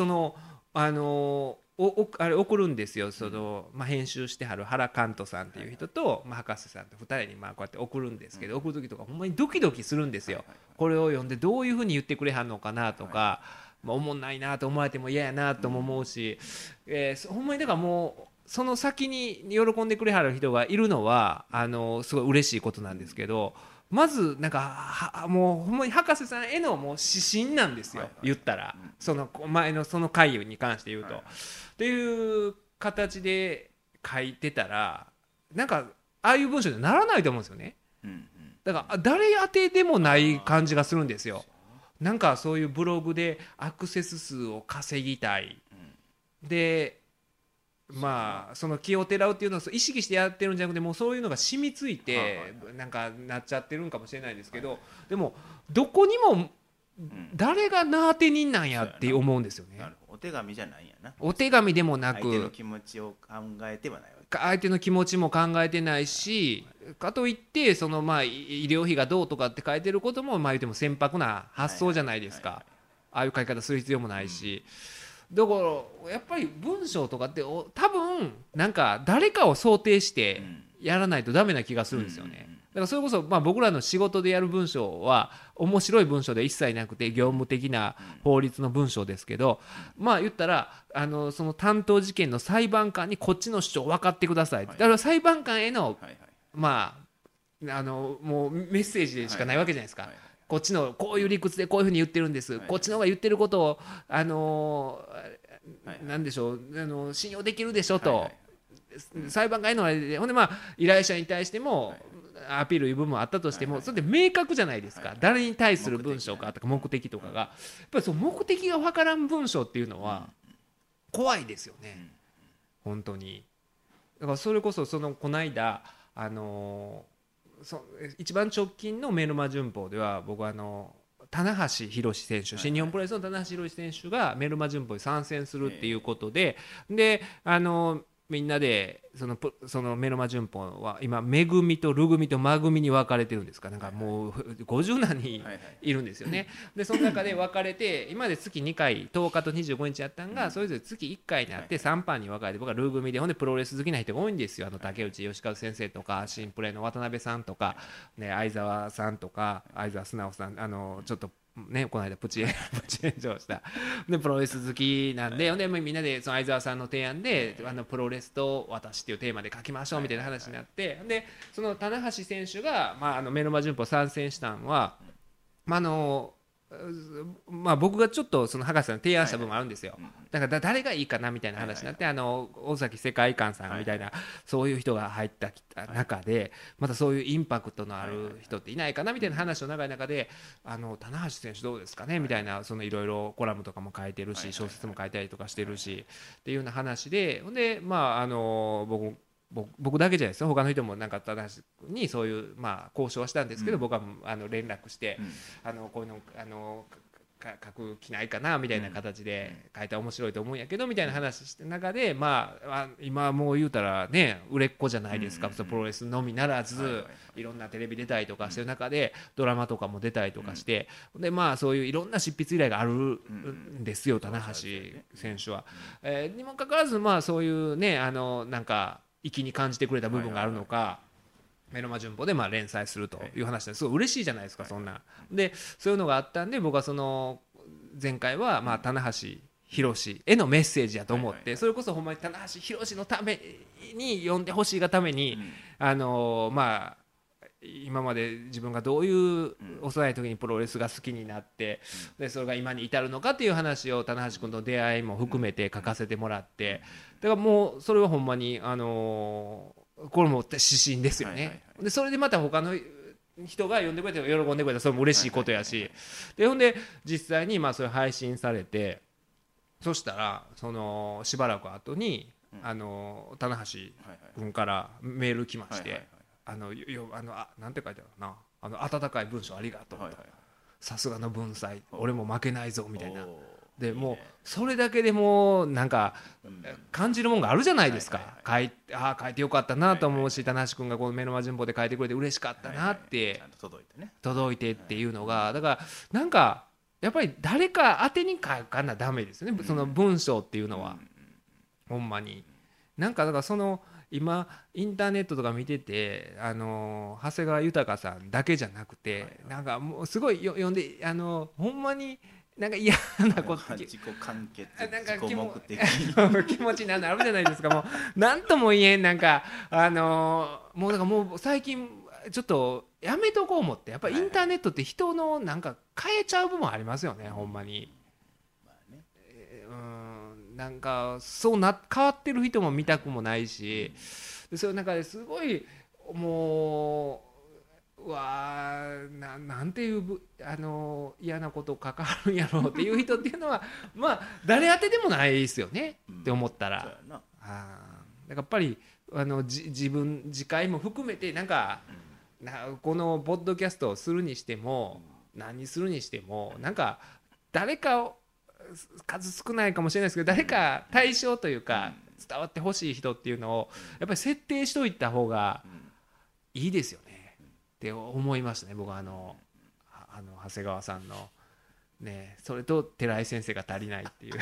あれ送るんですよ。編集してはる原監督さんっていう人と、博士さんと2人にこうやって送るんですけど、送る時とかほんまにドキドキするんですよ。これを読んでどういうふうに言ってくれはんのかなとか、おもんないなと思われても嫌やなとも思うし、ほんまにだからもうその先に喜んでくれはる人がいるのはすごい嬉しいことなんですけど、まずなんかもうほんまに博士さんへのもう指針なんですよ、言ったら、その前のその回に関して言うと、っていう形で書いてたら、なんかああいう文章にならないと思うんですよね。だから誰宛てでもない感じがするんですよ。なんかそういうブログでアクセス数を稼ぎたい、でその気をてらうっていうのを意識してやってるんじゃなくて、もうそういうのが染みついてなんかなっちゃってるんかもしれないですけど、でもどこにも誰が名当て人なんやって思うんですよね。 お手紙じゃないんやな。 お手紙でもなく、 相手の気持ちを考えてはないわけ。 相手の気持ちも考えてないし、かといって医療費がどうとかって書いてることも言っても船舶な発想じゃないですか。ああいう書き方する必要もないし、だからやっぱり文章とかって多分なんか誰かを想定してやらないとダメな気がするんですよね。だからそれこそ僕らの仕事でやる文章は面白い文章で一切なくて業務的な法律の文章ですけど、言ったらその担当事件の裁判官にこっちの主張分かってください、だから裁判官へのもうメッセージでしかないわけじゃないですか。こっちのこういう理屈でこういうふうに言ってるんです、こっちの方が言ってることをなんでしょう、信用できるでしょと、裁判官へのあれで、ほんで依頼者に対してもアピールいう部分もあったとしても、それで明確じゃないですか、誰に対する文章かとか目的とかが、やっぱりその目的が分からん文章っていうのは怖いですよね、本当に。だからそれこそこの間一番直近のメルマ旬報では、僕は棚橋宏選手、新日本プロレスの棚橋宏選手がメルマ旬報に参戦するっていうことで、みんなでそのメルマ旬報は今めぐみとる組とま組に分かれてるんですか、なんかもう50何人いるんですよね。でその中で分かれて、今まで月2回10日と25日やったんがそれぞれ月1回になって3班に分かれて、僕はルー組で、ほんでプロレス好きな人が多いんですよ。竹内義和先生とか新プレーの渡辺さんとか、相沢さんとか相沢素直さん、ちょっとね、この間プチ炎上したでプロレス好きなんで、でみんなでその相沢さんの提案でプロレスと私っていうテーマで書きましょうみたいな話になって、でその棚橋選手が、メルマ旬報参戦したのは、 まあ、僕がちょっとその博士さんに提案した部分もあるんですよ、 はいはい、 だから誰がいいかなみたいな話になって、大崎世界観さんみたいな、そういう人が入った中で、またそういうインパクトのある人っていないかなみたいな話の長い中で、棚橋選手どうですかねみたいな、いろいろコラムとかも書いてるし、小説も書いたりとかしてるしっていうような話で、ほんでまあ僕だけじゃないですよ、他の人もなんか棚橋君にそういうまあ交渉はしたんですけど、僕は連絡して、こういうの書く気ないかなみたいな形で書いたら面白いと思うんやけどみたいな話して中で、まあ今もう言うたらね売れっ子じゃないですか、プロレスのみならずいろんなテレビ出たりとかしてる中でドラマとかも出たりとかして、でまあそういういろんな執筆依頼があるんですよ、棚橋選手は。にもかかわらずまあそういうねなんか粋に感じてくれた部分があるのか、メロマ旬報でまあ連載するという話ですごい嬉しいじゃないですか、そんな。でそういうのがあったんで、僕はその前回はまあ棚橋宏へのメッセージやと思って、それこそほんまに棚橋宏のために読んでほしいがために、まあ今まで自分がどういう幼い時にプロレスが好きになって、でそれが今に至るのかっていう話を棚橋君との出会いも含めて書かせてもらって、だからもうそれはほんまにこれも指針ですよね。でそれでまた他の人が読んでくれて喜んでくれたらそれも嬉しいことやし、でほんで実際にまあそれ配信されて、そしたらそのしばらく後に棚橋君からメール来まして、なんて書いてあるな、温かい文章ありがとうと、さすがの文才俺も負けないぞみたいな。でもうそれだけでもなんか感じるもんがあるじゃないですか。書いてよかったなと思うし、棚橋君がこのメロマ旬報で書いてくれて嬉しかったなって、届いてっていうのが、だからなんかやっぱり誰か宛てに書かなダメですよね、その文章っていうのは。ほんまになんかだからその今インターネットとか見てて長谷川豊さんだけじゃなくて、なんかもうすごい読んでほんまになんか嫌なこと自己完結なんか自己目的気持ちになるじゃないですか。もう何とも言えん、なんかもうだからもう最近ちょっとやめとこう思って、やっぱりインターネットって人のなんか変えちゃう部分ありますよね、ほんまに。なんかそう変わってる人も見たくもないし、そういう中ですごいもうなんていう嫌なこと書かはるんやろうっていう人っていうのはまあ誰宛てでもないですよね、って思ったら、だからやっぱり自戒も含めてなんか、このポッドキャストをするにしても何するにしてもなんか誰かを数少ないかもしれないですけど誰か対象というか伝わってほしい人っていうのをやっぱり設定しといた方がいいですよねって思いましたね。僕は長谷川さんのね、それと寺井先生が足りないっていう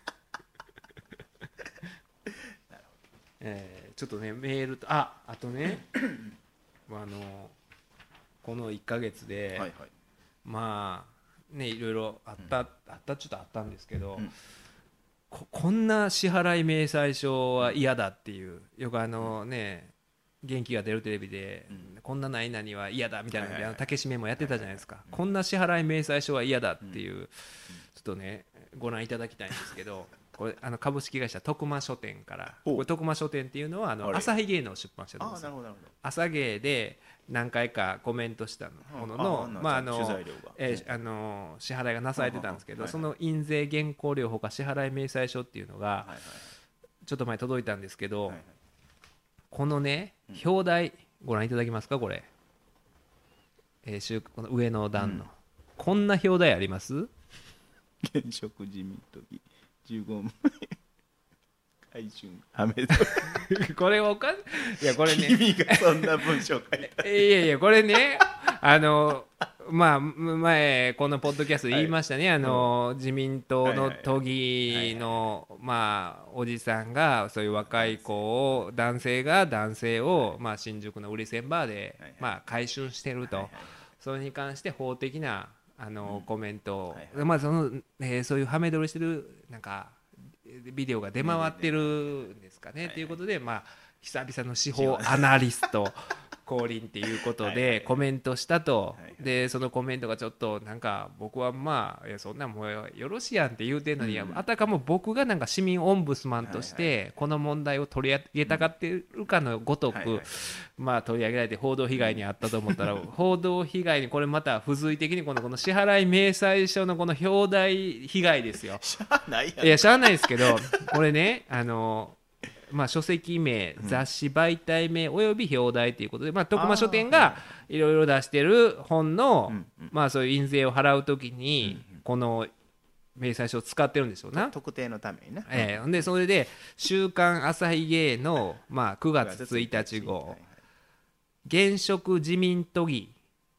ちょっとねメールとあとねこの1ヶ月で、まあね、いろいろちょっとあったんですけど、こんな支払い明細書は嫌だっていう、よくね元気が出るテレビで、こんな何々は嫌だみたいなので竹締めもやってたじゃないですか。こんな支払い明細書は嫌だっていう、ちょっとねご覧いただきたいんですけど、これ株式会社徳間書店から、これ徳間書店っていうのは朝日芸能出版社です。朝芸で何回かコメントしたものの支払いがなされてたんですけど、その印税原稿料ほか支払い明細書っていうのがちょっと前届いたんですけど、このね表題ご覧いただけますか。これこの上の段のこんな表題あります？ 現職自民党議15万回春はめこれおかいやこれね君がそんな文章書いたいやこれねまあ前このポッドキャストで言いましたね、自民党の都議のまあおじさんがそういう若い子を男性をまあ新宿の売り線バーでまあ買春してると、それに関して法的なコメントを、まあそういうハメ撮りしてるなんかビデオが出回ってるんですかね、ということでまあ久々の司法アナリスト降臨っていうことはいはいはいでコメントしたと、 はいはいでそのコメントがちょっとなんか僕はまあいやそんなもうよろしいやんって言うてんのに、あたかも僕がなんか市民オンブスマンとしはいはいてこの問題を取り上げたがってるかのごとく、 はいはいまあ取り上げられて報道被害に遭ったと思ったら報道被害にこれまた付随的にこの支払い明細書のこの表題被害ですよ。 しゃあないやん。 いやしゃあないですけどこれねまあ、書籍名、雑誌媒体名および表題ということで、まあ、徳間書店がいろいろ出してる本の、まあ、そういう印税を払うときにこの明細書を使ってるんでしょうな。 特定のためにな。 でそれで「週刊朝日芸の」まあ、9月1日号現職自民都議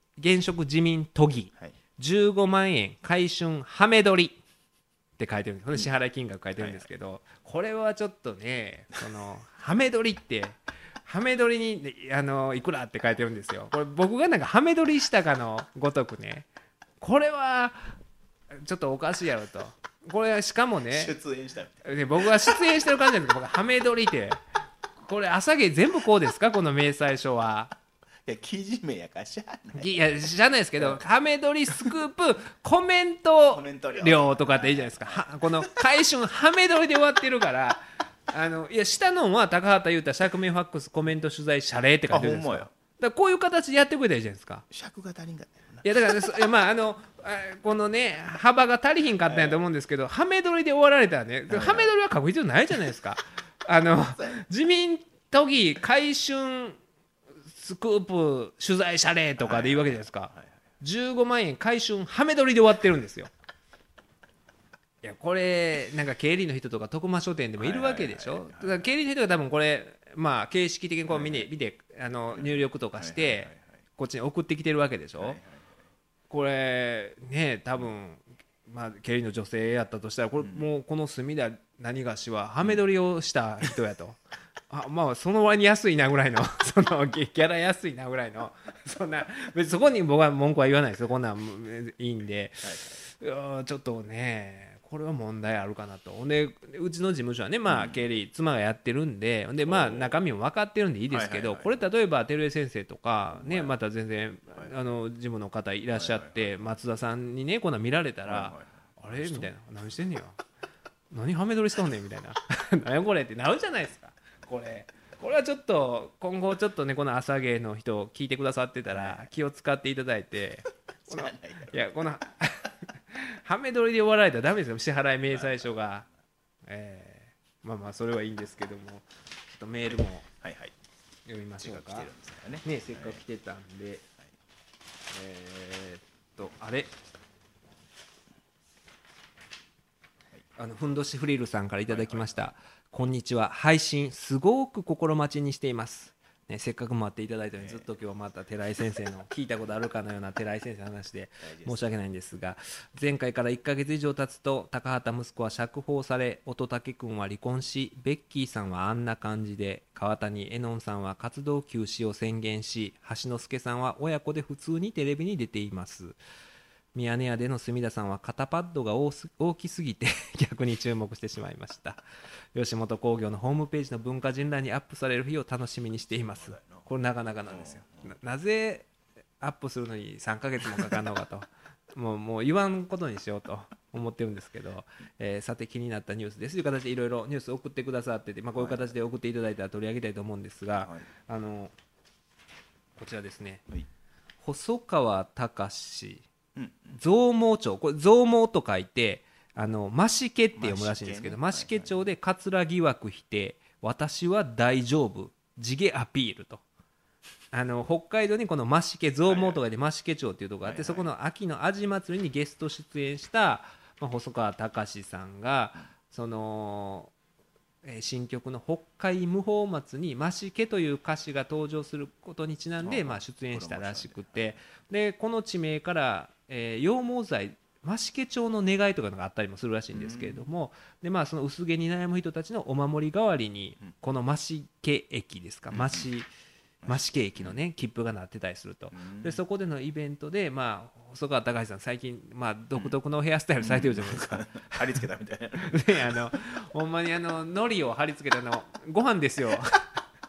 15万円回春ハメ撮りって書いてるんです。支払い金額書いてるんですけど、これはちょっとねハメ撮りってハメ撮りにいくらって書いてるんですよ。これ僕がなんかハメ撮りしたかのごとくね、これはちょっとおかしいやろと。これしかもね出演したみたいで僕が出演してる感じなんですけど、僕ハメ撮りってこれ朝芸全部こうですかこの明細書は。 いや記事名やからしゃあない。 いや知らないですけど、ハメ撮りスクープコメント量とかっていいじゃないですか。この回春ハメ撮りで終わってるからいや下のは高畑裕太釈明ファックスコメント取材謝礼って書いてるんですよ。だからこういう形でやってくれたらいいじゃないですか。 尺が足りんかったよな。 いやだからいやまあこのね幅が足りひんかったんやと思うんですけど、ハメ撮りで終わられたらね、ハメ撮りは書く必要ないじゃないですか。自民都議回春スクープ取材謝礼とかでいいわけじゃないですか。15万円回春ハメ撮りで終わってるんですよ。いやこれなんか経理の人とか徳間書店でもいるわけでしょ。だから経理の人が多分これまあ形式的にこう見て入力とかしてこっちに送ってきてるわけでしょ。これね多分まあ経理の女性やったとしたらこれもうこの隅田何がしはハメ撮りをした人やと。まあその割に安いなぐらいのそのギャラ安いなぐらいのそんな別にそこに僕は文句は言わないですよ。こんなんいいんで、ちょっとねこれは問題あるかなと。でうちの事務所はねまあ経理妻がやってるんでまあ中身も分かってるんでいいですけど、これ例えば照江先生とかねまた全然事務の方いらっしゃって松田さんにねこんなん見られたらあれみたいな何してんねや何ハメ撮りしとんねんみたいな何やこれってなるじゃないですか。これはちょっと今後ちょっとねこの朝芸の人聞いてくださってたら気を使っていただいてこのハメ撮りで終わられたらダメですよ支払い明細書が。まあまあそれはいいんですけどもちょっとメールも読みましょうか。ねせっかく来てたんであれふんどしフリルさんからいただきました。こんにちは。配信すごく心待ちにしています、ね、せっかく待っていただいたのにずっと今日また寺井先生の聞いたことあるかのような寺井先生の話で申し訳ないんですが、前回から1ヶ月以上経つと高畑息子は釈放され乙武君は離婚しベッキーさんはあんな感じで川谷絵音さんは活動休止を宣言し橋之助さんは親子で普通にテレビに出ています。ミヤネ屋での隅田さんは肩パッドが大きすぎて逆に注目してしまいました。吉本興業のホームページの文化人欄にアップされる日を楽しみにしています。これなかなかなんですよ。なぜアップするのに3ヶ月もかかるのかともう言わんことにしようと思ってるんですけど、さて気になったニュースですという形でいろいろニュース送ってくださってて、こういう形で送っていただいたら取り上げたいと思うんですが、こちらですね、細川隆増毛町、これ増毛と書いて増毛って読むらしいんですけど、増毛町で桂疑惑否定私は大丈夫地毛アピールと北海道にこの増毛増毛とかで増毛町っていうところがあって、そこの秋の味祭りにゲスト出演した、細川隆さんがその新曲の北海無法松に増毛という歌詞が登場することにちなんで出演したらしくて、でこの地名から羊毛剤増毛町の願いとかがあったりもするらしいんですけれども、でその薄毛に悩む人たちのお守り代わりにこの増毛駅ですか、増毛駅のね切符がなってたりすると。でそこでのイベントで細川隆さん最近独特のヘアスタイルされてるじゃないですか、 貼り付けたみたいなでほんまに海苔を貼り付けたのご飯ですよ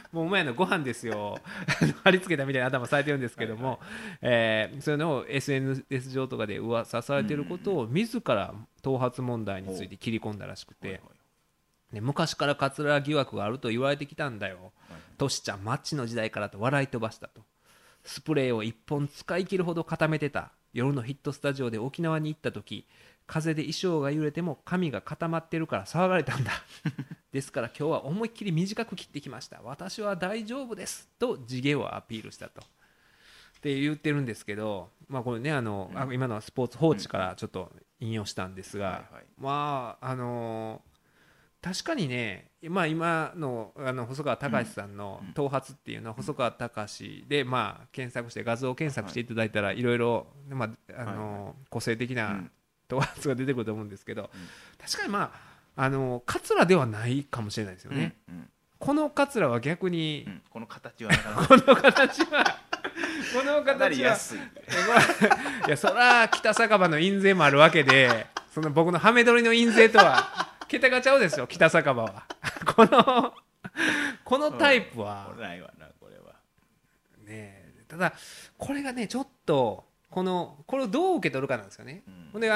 もうお前のご飯ですよ貼り付けたみたいな頭されてるんですけども、そういうのを SNS 上とかで噂されてることを自ら頭髪問題について切り込んだらしくて、ね、昔からカツラ疑惑があると言われてきたんだよ、トシちゃんマッチの時代からと笑い飛ばしたと。スプレーを1本使い切るほど固めてた。夜のヒットスタジオで沖縄に行った時、風で衣装が揺れても髪が固まってるから騒がれたんだですから今日は思いっきり短く切ってきました。私は大丈夫ですと地毛をアピールしたとって言ってるんですけど、まあこれね今のはスポーツ報知からちょっと引用したんですが、まあ確かにね、まあ、今の細川隆さんの頭髪っていうのは細川隆で、まあ、検索して画像を検索していただいたらいろいろ個性的な頭髪が出てくると思うんですけど、確かにまあカツラではないかもしれないですよね。このカツラは逆に、 この形はなかなかこの形は安いいやそら北酒場の印税もあるわけで、その僕のハメ撮りの印税とは桁がちゃうですよ北酒場はこのタイプはないわなこれはね。ただこれがねちょっとこれをどう受け取るかなんですよね。ほんで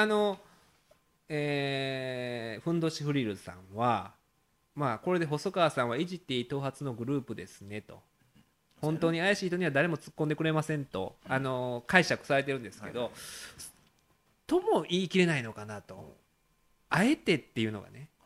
ふんどしフリルさんはまあこれで細川さんはいじっていい頭髪のグループですねと、本当に怪しい人には誰も突っ込んでくれませんと解釈されてるんですけど、とも言い切れないのかなと。あえてっていうのがね、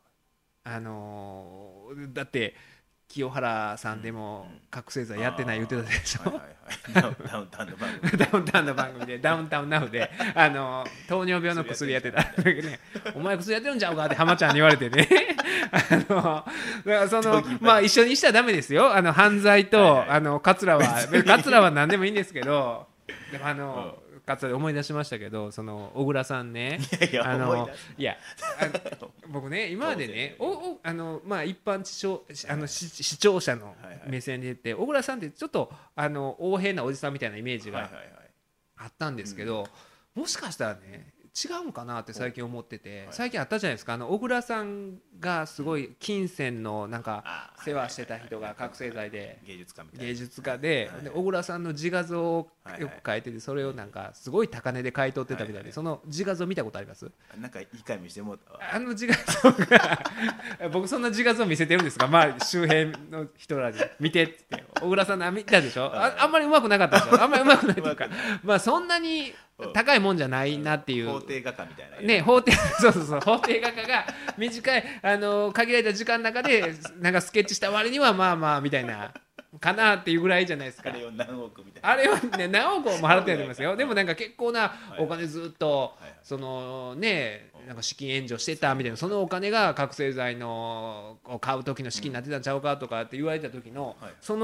だって清原さんでも覚醒剤やってない言ってたでしょ、ダウンタウンの番組でダウンタウンナウで糖尿病の薬やってたね、お前薬やってるんちゃうかって浜ちゃんに言われてねだからまあ一緒にしたらダメですよ、犯罪とカツラは何でもいいんですけど、でもカツラで思い出しましたけど、小倉さんね、いや僕ね今までねまあ一般視聴者の目線で言って小倉さんってちょっと横柄なおじさんみたいなイメージがあったんですけど、もしかしたらね違うんかなって最近思ってて、最近あったじゃないですか、小倉さんがすごい金銭のなんか世話してた人が覚醒剤で芸術家で小倉さんの自画像をよく描いてて、それをなんかすごい高値で買い取ってたみたいで、その自画像見たことあります？ なんか一回見せてもらったわ。 自画像が僕そんな自画像見せてるんですか、周り周辺の人らに見てって小倉さん見たでしょ、あんまりうまくなかったでしょ、あんまりうまくないというかまあそんなに高いもんじゃないなっていう、 法廷画家みたいなね、法廷画家が短い限られた時間の中でなんかスケッチした割にはまあまあみたいなかなっていうぐらいじゃないですか。 あれを何億みたいな、あれはね何億も払ってると思いますよ。でもなんか結構なお金ずっとねなんか資金援助してたみたいな、そのお金が覚醒剤を買う時の資金になってたんちゃうかとかって言われた時の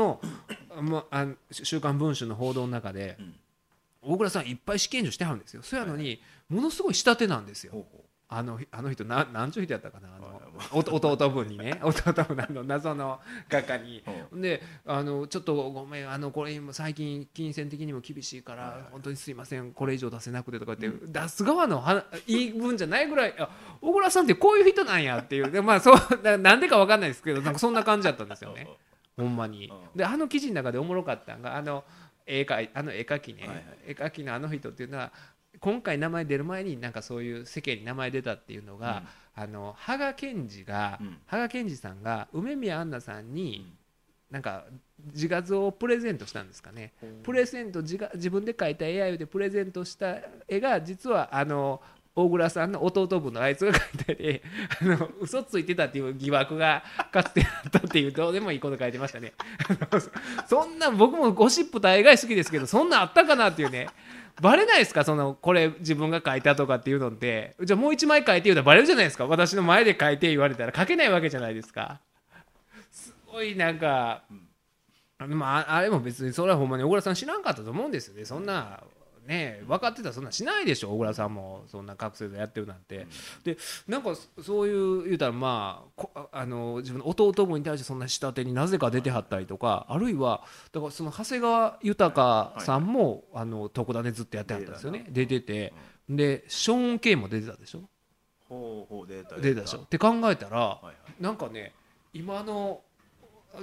週刊文春の報道の中で大倉さんいっぱい資金援助してはるんですよ。そうやのにものすごい仕立てなんですよ。あの人何ちゅう人やったかな、弟分にね、弟分の謎の画家にでちょっとごめんこれ今最近金銭的にも厳しいから本当にすいませんこれ以上出せなくてとか言って出す側の言い分じゃないぐらい小倉さんってこういう人なんやっていうで、まあそうなんでか分かんないですけどなんかそんな感じだったんですよねほんまに。で記事の中でおもろかったのが絵描きね、絵描きの人っていうのは今回名前出る前になんかそういう世間に名前出たっていうのが、羽賀健二さんが梅宮アンナさんになんか自画像をプレゼントしたんですかね。プレゼント自分で描いた AI でプレゼントした絵が実は大倉さんの弟分のあいつが描いた絵で嘘ついてたっていう疑惑がかつてあったっていうどうでもいいこと書いてましたねそんな僕もゴシップ大概好きですけどそんなんあったかなっていうね。バレないですかこれ自分が書いたとかっていうのって。じゃあもう一枚書いて言うたらバレるじゃないですか。私の前で書いて言われたら書けないわけじゃないですか。すごいなんかあれも別にそれはほんまに小倉さん知らんかったと思うんですよね。そんなね分かってたらそんなしないでしょ小倉さんもそんな覚醒剤やってるなんて。でなんかそういう言うたら自分の弟分に対してそんな下手になぜか出てはったりとか、あるいはだからその長谷川豊さんも特ダネずっとやってはったんですよね。出ててでショーン・ケイも出てたでしょ。出てたでしょって考えたらなんかね今の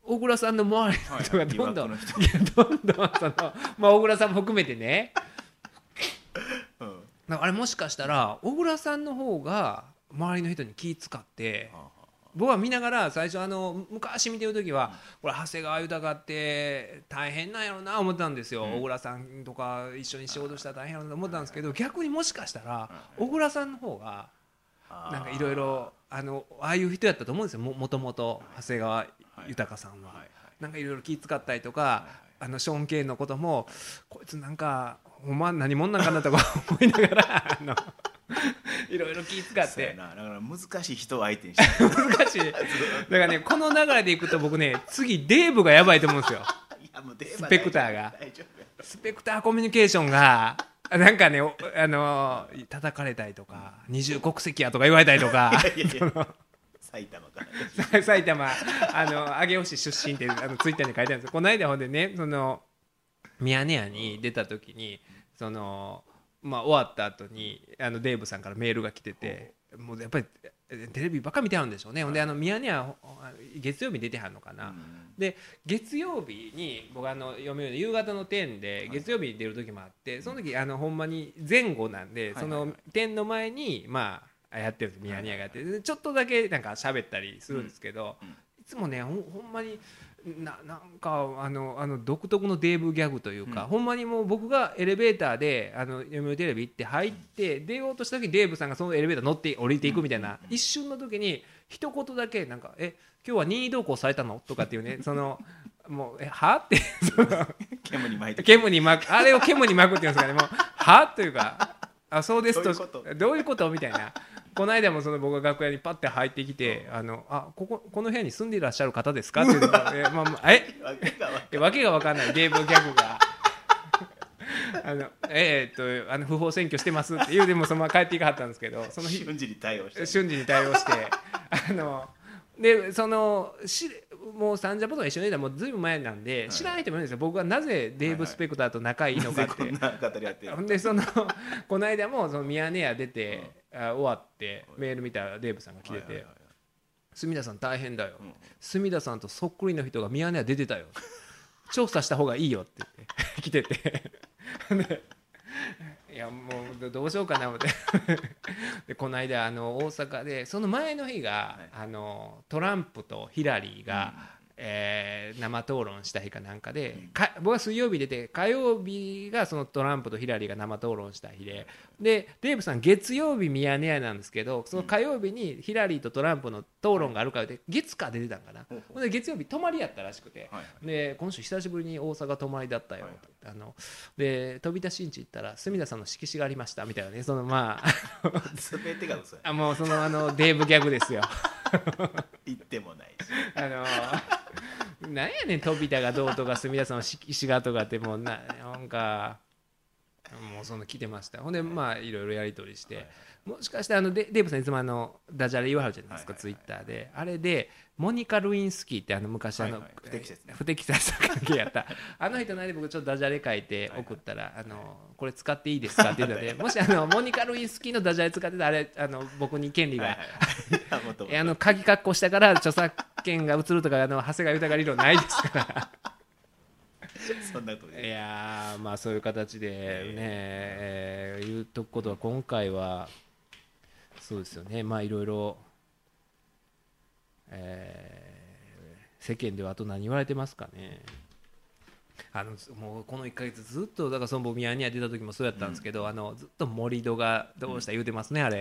小倉さんの周りの人がどんどん、 はいはいいやどんどんその、まあ、小倉さんも含めてね、 うんだからあれもしかしたら小倉さんの方が周りの人に気使ってはあは僕は見ながら最初昔見てる時はこれ長谷川豊って大変なんやろうな思ってたんですよ、小倉さんとか一緒に仕事したら大変やろうなと思ったんですけど逆にもしかしたら小倉さんの方があなんかいろいろああいう人やったと思うんですよ もともと長谷川豊さんは。なんかいろいろ気使ったりとかショーン・ケインのこともこいつなんかほんま何者なんかなとか思いながらいろいろ気使ってそうやな、だから難しい人を相手にして難しいだからねこの流れでいくと僕ね次デーブがやばいと思うんですよ。 いやもうスペクターが大丈夫やスペクターコミュニケーションがなんかね叩かれたりとか二重国籍やとか言われたりとかいやいやいや埼玉から埼玉上尾市出身ってツイッターに書いてあるんですよ。この間ほんでねミヤネ屋に出た時にまあ、終わった後にデーブさんからメールが来ててもうやっぱりテレビばっか見てはるんでしょうね。ほんでミヤネ屋月曜日に出てはるのかな、で月曜日に僕読める夕方の点で月曜日に出る時もあってその時ほんまに前後なんでその点の前にまあやってるんですミヤネ屋がやってちょっとだけなんか喋ったりするんですけどいつもねほんまになんか独特のデーブギャグというか、ほんまにもう僕がエレベーターで読売テレビ行って入って出ようとした時にデーブさんがそのエレベーター乗って降りていくみたいな一瞬の時に一言だけなんか今日は任意同行されたのとかっていうねもうはって煙に巻いて煙に巻くあれを煙に巻くっていうんですかねもうはというかそうですとどういうことみたいな。この間も僕が楽屋にパッて入ってきてこの部屋に住んでいらっしゃる方ですかって言うとわけが分かんないデーブギャグが不法占拠してますって言うでもそのまま帰っていかはったんですけど瞬時に対応してでもうサンジャポとか一緒にいたらもうずいぶん前なんで知らない人もいるんですよ。僕がなぜデーブ・スペクターと仲いいのかって、ほんでこの間もミヤネ屋出て終わってメール見たらデーブさんが来てて「住田さん大変だよ、住田さんとそっくりの人がミヤネ屋出てたよ調査した方がいいよ」って言って来てていやもうどうしようかな思ってでこの間大阪でその前の日がトランプとヒラリーが生討論した日かなんかで僕は水曜日出て火曜日がそのトランプとヒラリーが生討論した日でデーブさん月曜日ミヤネ屋なんですけどその火曜日にヒラリーとトランプの討論があるからで月火出てたんかな。で月曜日泊まりやったらしくてで今週久しぶりに大阪泊まりだったよで飛田新地行ったら住田さんの色紙がありましたみたいなねまあ全てが嘘やもうデーブギャグですよ言ってもないしなんやねん飛田がどうとか住田さんの色紙がとかってもうなんかもう来てました。ほんでまあいろいろやり取りしてもしかしてデーブさんいつもダジャレ言わはるじゃないですかツイッターであれでモニカ・ルインスキーって昔不適切な関係やった人の間で僕ちょっとダジャレ書いて送ったらこれ使っていいですかって言ったのでもしモニカ・ルインスキーのダジャレ使ってたらあれ僕に権利が鍵括弧したから著作権が移るとか長谷川豊理論ないですからそんなこといやまあそういう形でね言うとくことは今回はそうですよねまあいろいろ世間ではあと何言われてますかね。もうこの1ヶ月ずっとだからミヤネ屋出た時もそうやったんですけど、ずっと盛り土がどうした言うてますねあれ、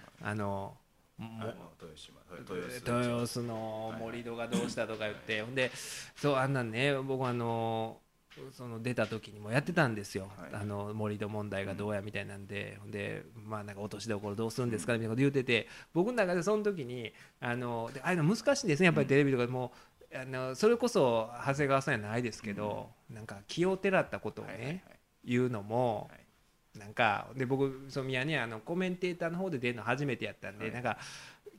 豊洲の盛り土がどうしたとか言って、ほんでそうなんね僕出た時にもやってたんですよ、盛り土問題がどうやみたいなんで、ほんでまあなんか落としどころどうするんですかみたいなこと言ってて僕の中でその時にああいうの難しいんですねやっぱりテレビとかでもそれこそ長谷川さんやないですけど、なんか気をてらったことをね、言うのもなんかで僕ミヤネ屋コメンテーターの方で出るの初めてやったんで、なんか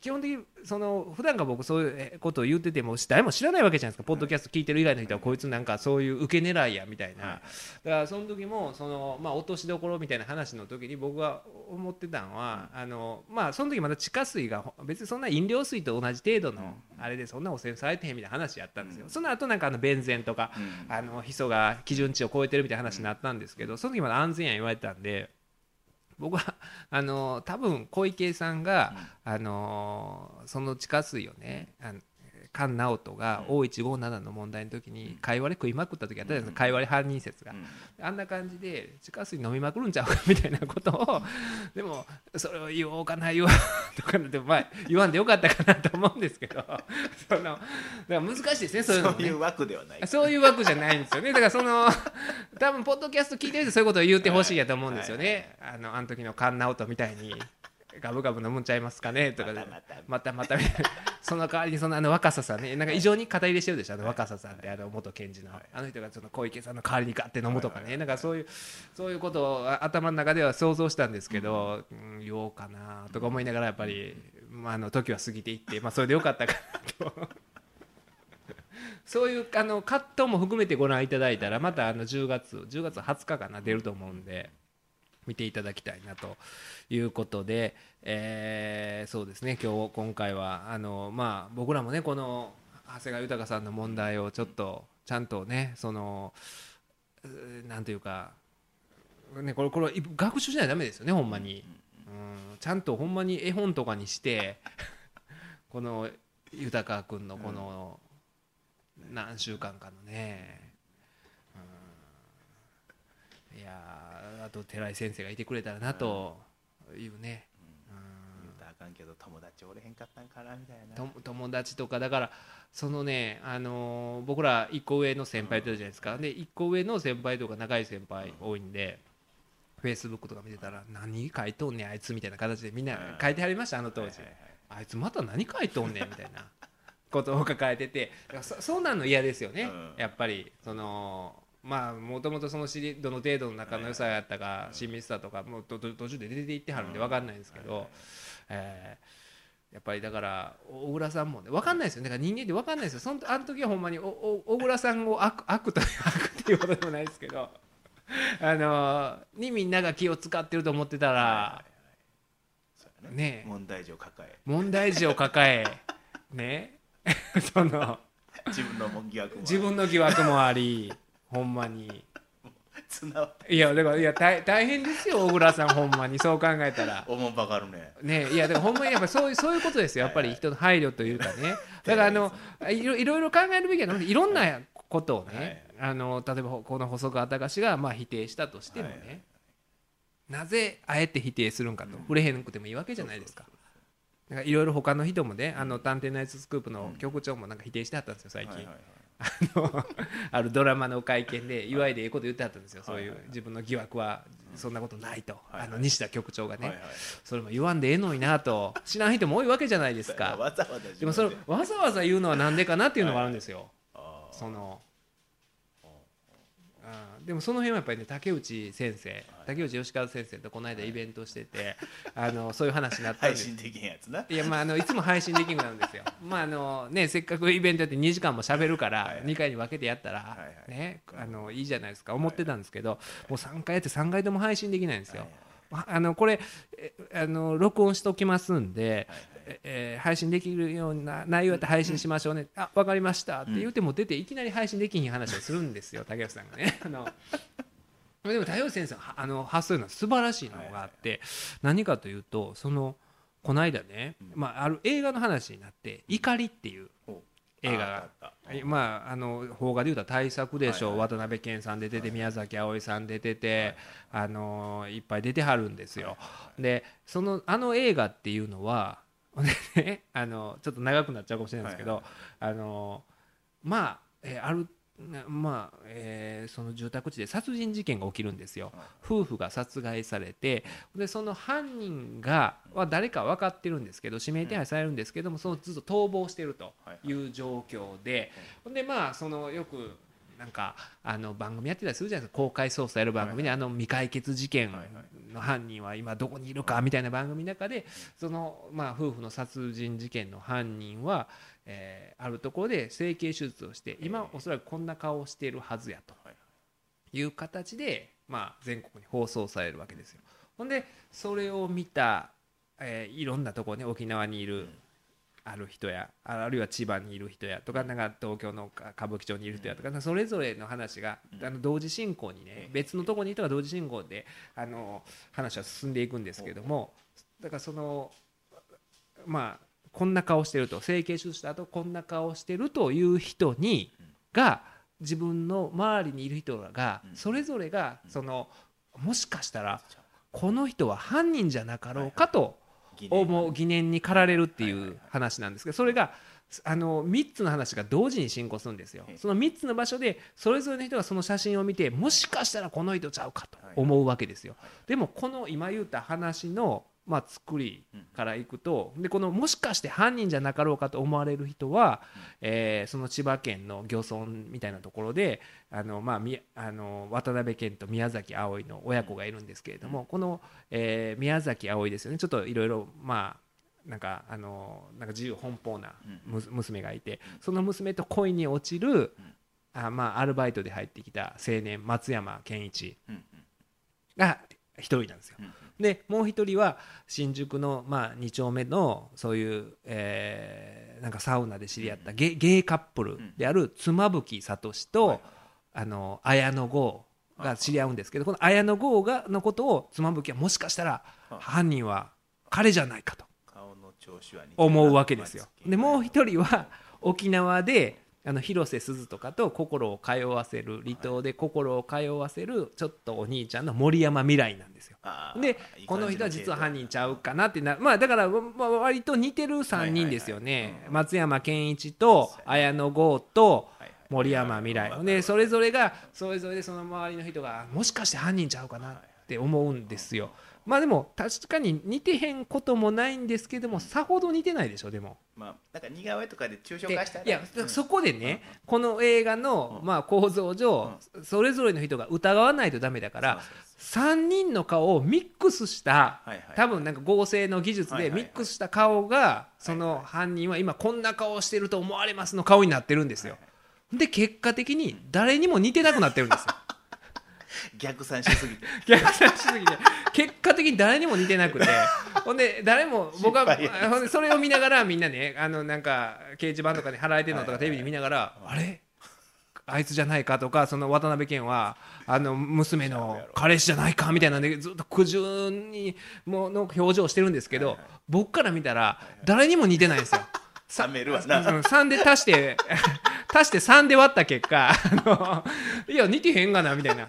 基本的にその普段から僕そういうことを言ってても誰も知らないわけじゃないですか、ポッドキャスト聞いてる以外の人はこいつなんかそういう受け狙いやみたいな、だからその時もその、まあ、落としどころみたいな話の時に僕が思ってたのは、まあその時まだ地下水が別にそんな飲料水と同じ程度のあれでそんな汚染されてへんみたいな話やったんですよ。その後なんかベンゼンとかヒ素が基準値を超えてるみたいな話になったんですけど、その時まだ安全や言われてたんで、僕は多分小池さんが、その地下水をね、菅直人が O157 の問題の時に貝割れ食いまくった時あったじゃないですか、貝割れ犯人説が、あんな感じで地下水飲みまくるんちゃうかみたいなことをでもそれを言おうかな言わんとかでも、まあ、言わんでよかったかなと思うんですけどだから難しいですね、そういうのもね、 そういう枠ではない、 そういう枠じゃないんですよね。だから多分ポッドキャスト聞いてるとそういうことを言ってほしいやと思うんですよね。あの時の菅直人みたいにガブガブ飲むんちゃいますかねとかでまたみたいなその代わりにその若狭さんね、なんか異常に肩入れしてるでしょ、若狭さんって元検事のあの人がその小池さんの代わりにガッて飲むとかね、なんかそういうことを頭の中では想像したんですけど、言おうかなとか思いながらやっぱり、時は過ぎていって、それでよかったかなとそういう葛藤も含めてご覧いただいたらまた10月20日かな出ると思うんで見ていただきたいなということで、そうですね、今回は僕らもねこの長谷川豊さんの問題をちょっとちゃんとねなんというかねこれ学習しないとダメですよねほんまに、ちゃんとほんまに絵本とかにしてこの豊君のこの何週間かのね、いやあと寺井先生がいてくれたらなというね、 言うたらあかんけど友達おれへんかったんかなみたいな、 友達とかだからそのね、僕ら1個上の先輩いたじゃないですか、で1個上の先輩とか仲いい先輩多いんで、フェイスブックとか見てたら何書いとんねんあいつみたいな形でみんな書いてはりました、あの当時、あいつまた何書いとんねんみたいなことを抱えてて、そうなんの嫌ですよね、やっぱりもともとそのどの程度の仲の良さやったか親密さとかもう途中で出ていってはるんで分かんないんですけど、やっぱりだから小倉さんもね分かんないですよ、だから人間って分かんないですよ、あの時はほんまに小倉さんを悪ということでもないですけどにみんなが気を使ってると思ってたら、ね、 問題児を抱えねその自分の疑惑もありほんまにいやだから大変ですよ小倉さんほんまにそう考えたらおもんばかるねいやでもほんまにやっぱそういうことですよ、やっぱり人の配慮というかね、だからいろいろ考えるべきはいろんなことをね、例えばこの細川隆が否定したとしてもね、なぜあえて否定するんかと、触れへんくてもいいわけじゃないですか。いろいろ他の人もね、探偵ナイトスクープの局長もなんか否定してはったんですよ最近、あるドラマの会見で祝いでええこと言ってはったんですよ、そういう自分の疑惑はそんなことないと、西田局長がね、それも言わんでええのになと知らん人も多いわけじゃないですかでもそれわざわざ言うのはなんでかなっていうのがあるんですよ、でもその辺はやっぱりね竹内義和先生とこの間イベントしててそういう話になったんです配信できんやつな、 いやいつも配信できんなんですよせっかくイベントやって2時間も喋るから2回に分けてやったらねいいじゃないですか思ってたんですけど、もう3回やって3回とも配信できないんですよ。これ録音しときますんで、配信できるような内容やって配信しましょうね、分かりましたって言っても出ていきなり配信できひん話をするんですよ竹内さんがねでも竹内先生の発想いうのは素晴らしいのがあって、何かというとこの間ね、ある映画の話になって「怒り」っていう映画が邦画でいうと大作でしょう、渡辺謙さんで出て宮崎あおいさんで出ていっぱい出てはるんですよ。で映画っていうのはちょっと長くなっちゃうかもしれないですけど、その住宅地で殺人事件が起きるんですよ。夫婦が殺害されて、でその犯人は誰か分かってるんですけど指名手配されるんですけども、ずっと逃亡しているという状況で、よくなんか番組やってたりするじゃないですか。公開捜査やる番組で、未解決事件の犯人は今どこにいるかみたいな番組の中で、その夫婦の殺人事件の犯人は、あるところで整形手術をして今おそらくこんな顔をしているはずやという形で、全国に放送されるわけですよ。ほんでそれを見た、いろんなところね、沖縄にいるある人や、あるいは千葉にいる人やとか、なんか東京の歌舞伎町にいる人やとか、それぞれの話が同時進行にね、別のところにいる人が同時進行で話は進んでいくんですけども、だからそのこんな顔してると、整形手術した後こんな顔してるという人にが自分の周りにいる人がそれぞれがもしかしたらこの人は犯人じゃなかろうかと思う疑念に駆られるっていう話なんですけど、それが3つの話が同時に進行するんですよ。その3つの場所でそれぞれの人がその写真を見て、もしかしたらこの人ちゃうかと思うわけですよ。でもこの今言った話の作りからいくと、でこのもしかして犯人じゃなかろうかと思われる人は、その千葉県の漁村みたいなところで渡辺謙と宮崎あおいの親子がいるんですけれども、この、宮崎あおいですよね、ちょっといろいろなんか自由奔放な娘がいて、その娘と恋に落ちるアルバイトで入ってきた青年松山健一が一人なんですよ。でもう一人は新宿の2丁目のそういう、なんかサウナで知り合ったゲイカップルである妻夫木聡と綾野剛が知り合うんですけど、この綾野剛のことを妻夫木はもしかしたら犯人は彼じゃないかと思うわけですよ。でもう一人は沖縄で広瀬すずとかと心を通わせる、離島で心を通わせるちょっとお兄ちゃんの森山未來なんですよ。でこの人は実は犯人ちゃうかなってだから割と似てる3人ですよね。松山ケンイチと綾野剛と森山未来で、それぞれがそれぞれでその周りの人がもしかして犯人ちゃうかなって思うんですよ。でも確かに似てへんこともないんですけども、さほど似てないでしょ。でもなんか似顔絵とかで抽象化したら、 いやそこでね、この映画の構造上それぞれの人が疑わないとダメだから、3人の顔をミックスした多分なんか合成の技術でミックスした顔が、その犯人は今こんな顔をしてると思われますの顔になってるんですよ。で結果的に誰にも似てなくなってるんですよ。 逆算しすぎて結果的に誰にも似てなくて、ほんで誰も僕はほんでそれを見ながらみんなねなんか掲示板とかで貼られてるのとかテレビで見ながら、あれあいつじゃないかとか、その渡辺謙は娘の彼氏じゃないかみたいなんでずっと苦渋にもの表情をしてるんですけど、僕から見たら誰にも似てないんですよ。 冷めるわな。 3で足して3で割った結果いや似てへんがなみたいな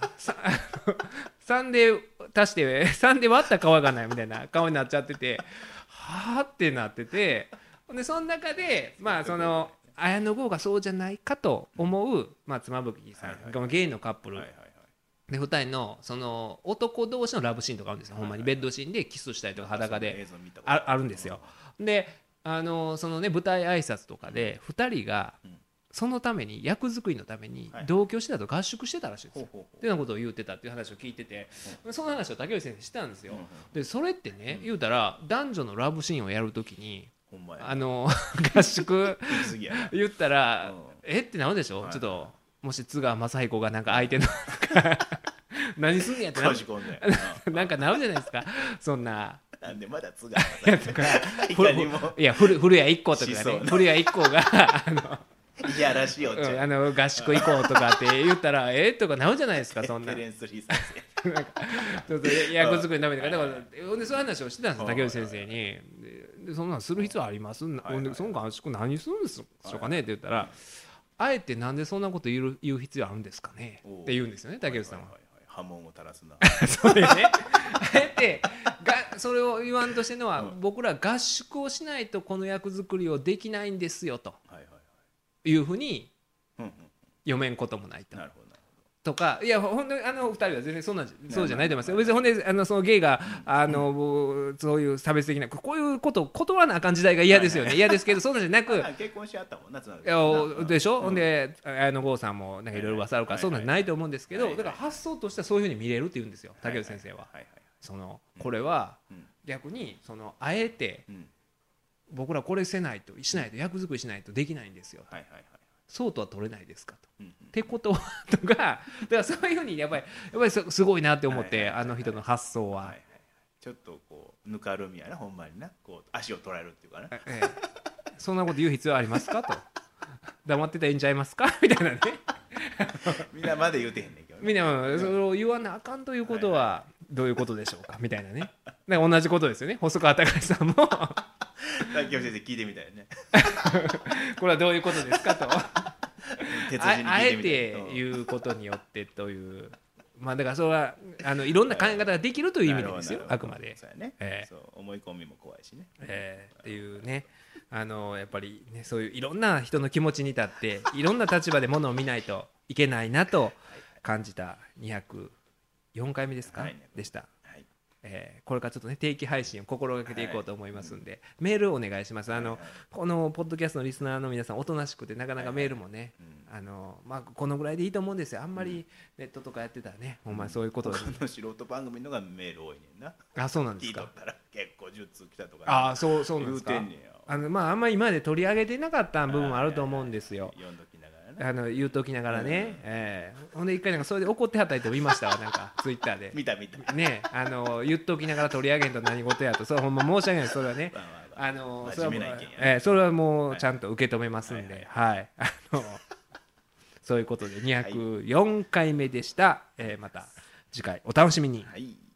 3で足して3で割った顔がないみたいな顔になっちゃってて、はあってなってて、でその中でその綾野剛がそうじゃないかと思う妻夫木さん、ゲイのカップルで2人のその男同士のラブシーンとかあるんですよ。ほんまにベッドシーンでキスしたりとか裸であるんですよ。でそのね舞台挨拶とかで2人がそのために役作りのために同居してたと合宿してたらしいんですよ。っていうようなことを言ってたっていう話を聞いてて、その話を竹内先生したんですよ。でそれってね言うたら男女のラブシーンをやるときに合宿言ったらってなるでしょ。ちょっともし津川雅彦がなんか相手の何すんやってなんかなるじゃないですか。そんななんでまだ津川とかいや古谷一行とかね、古谷一行がいやらしいよ合宿行こうとかって言ったらとかなるじゃないですか。そんなテレンスリー先生役作りのためにだからそういう話をしてたんです竹内先生に。でそんなんする必要あります？その合宿何するんですかねって言ったら、あえてなんでそんなこと言う必要あるんですかねって言うんですよね、竹内さんは。 波紋を垂らすなそうですね。あえてそれを言わんとしてるのは、僕ら合宿をしないとこの役作りをできないんですよというふうに読めんこともないと。 とかいやほんで2人は全然そうじゃないと思いますよ。別にほんでそのゲイがそういう差別的なこういうことを断らなあかん時代が嫌ですよね。嫌ですけどそうじゃなく結婚しちゃったもんなつながりでしょ。ほんで郷さんもなんかいろいろ噂あるからそうなんないと思うんですけど、だから発想としてはそういうふうに見れるって言うんですよ竹内先生は。これは逆にあえて僕らこれしないと役作りしないとできないんですよ。そうとは取れないですかと。ってことはとかだからそういうふうにやっぱりすごいなって思ってあの人の発想は。 ちょっとこうぬかるみやなほんまになこう足を取られるっていうかね。 そんなこと言う必要ありますかと。黙ってたらいいんちゃいますかみたいなね。 みんなまで言うてへんねんけど、 みんなそれを言わなあかんということはどういうことでしょうかみたいなね。同じことですよね。細川たかしさんも竹内先生聞いてみたいね。 これはどういうことですかと。あえ鉄人に聞いてみたいて言うことによってという。だからそれはいろんな考え方ができるという意味ですよあくまで。 そうやね。そう思い込みも怖いしね。 っていうねやっぱりねそういういろんな人の気持ちに立っていろんな立場でものを見ないといけないなと感じた204回目ですか、でした。これからちょっとね定期配信を心がけていこうと思いますんで、メールをお願いします。このポッドキャストのリスナーの皆さんおとなしくてなかなかメールもねこのぐらいでいいと思うんですよ。あんまりネットとかやってたらねほんまにそういうことで、 この素人番組のがメール多いねんな。 あ、そうなんですか。 聞いとったら結構10通来たとか、 あ、そうなんですか。 言うてんねんよ。 あんまり今まで取り上げてなかった部分もあると思うんですよ。 読んどきながらね。 言うときながらね、ほんで一回なんかそれで怒ってはった人もいましたわ。なんかツイッターで見たね、言っときながら取り上げんと何事やと。それほんま申し訳ない。それはねそれはもうちゃんと受け止めますんで、はいそういうことで204回目でした。また次回お楽しみに。 はい。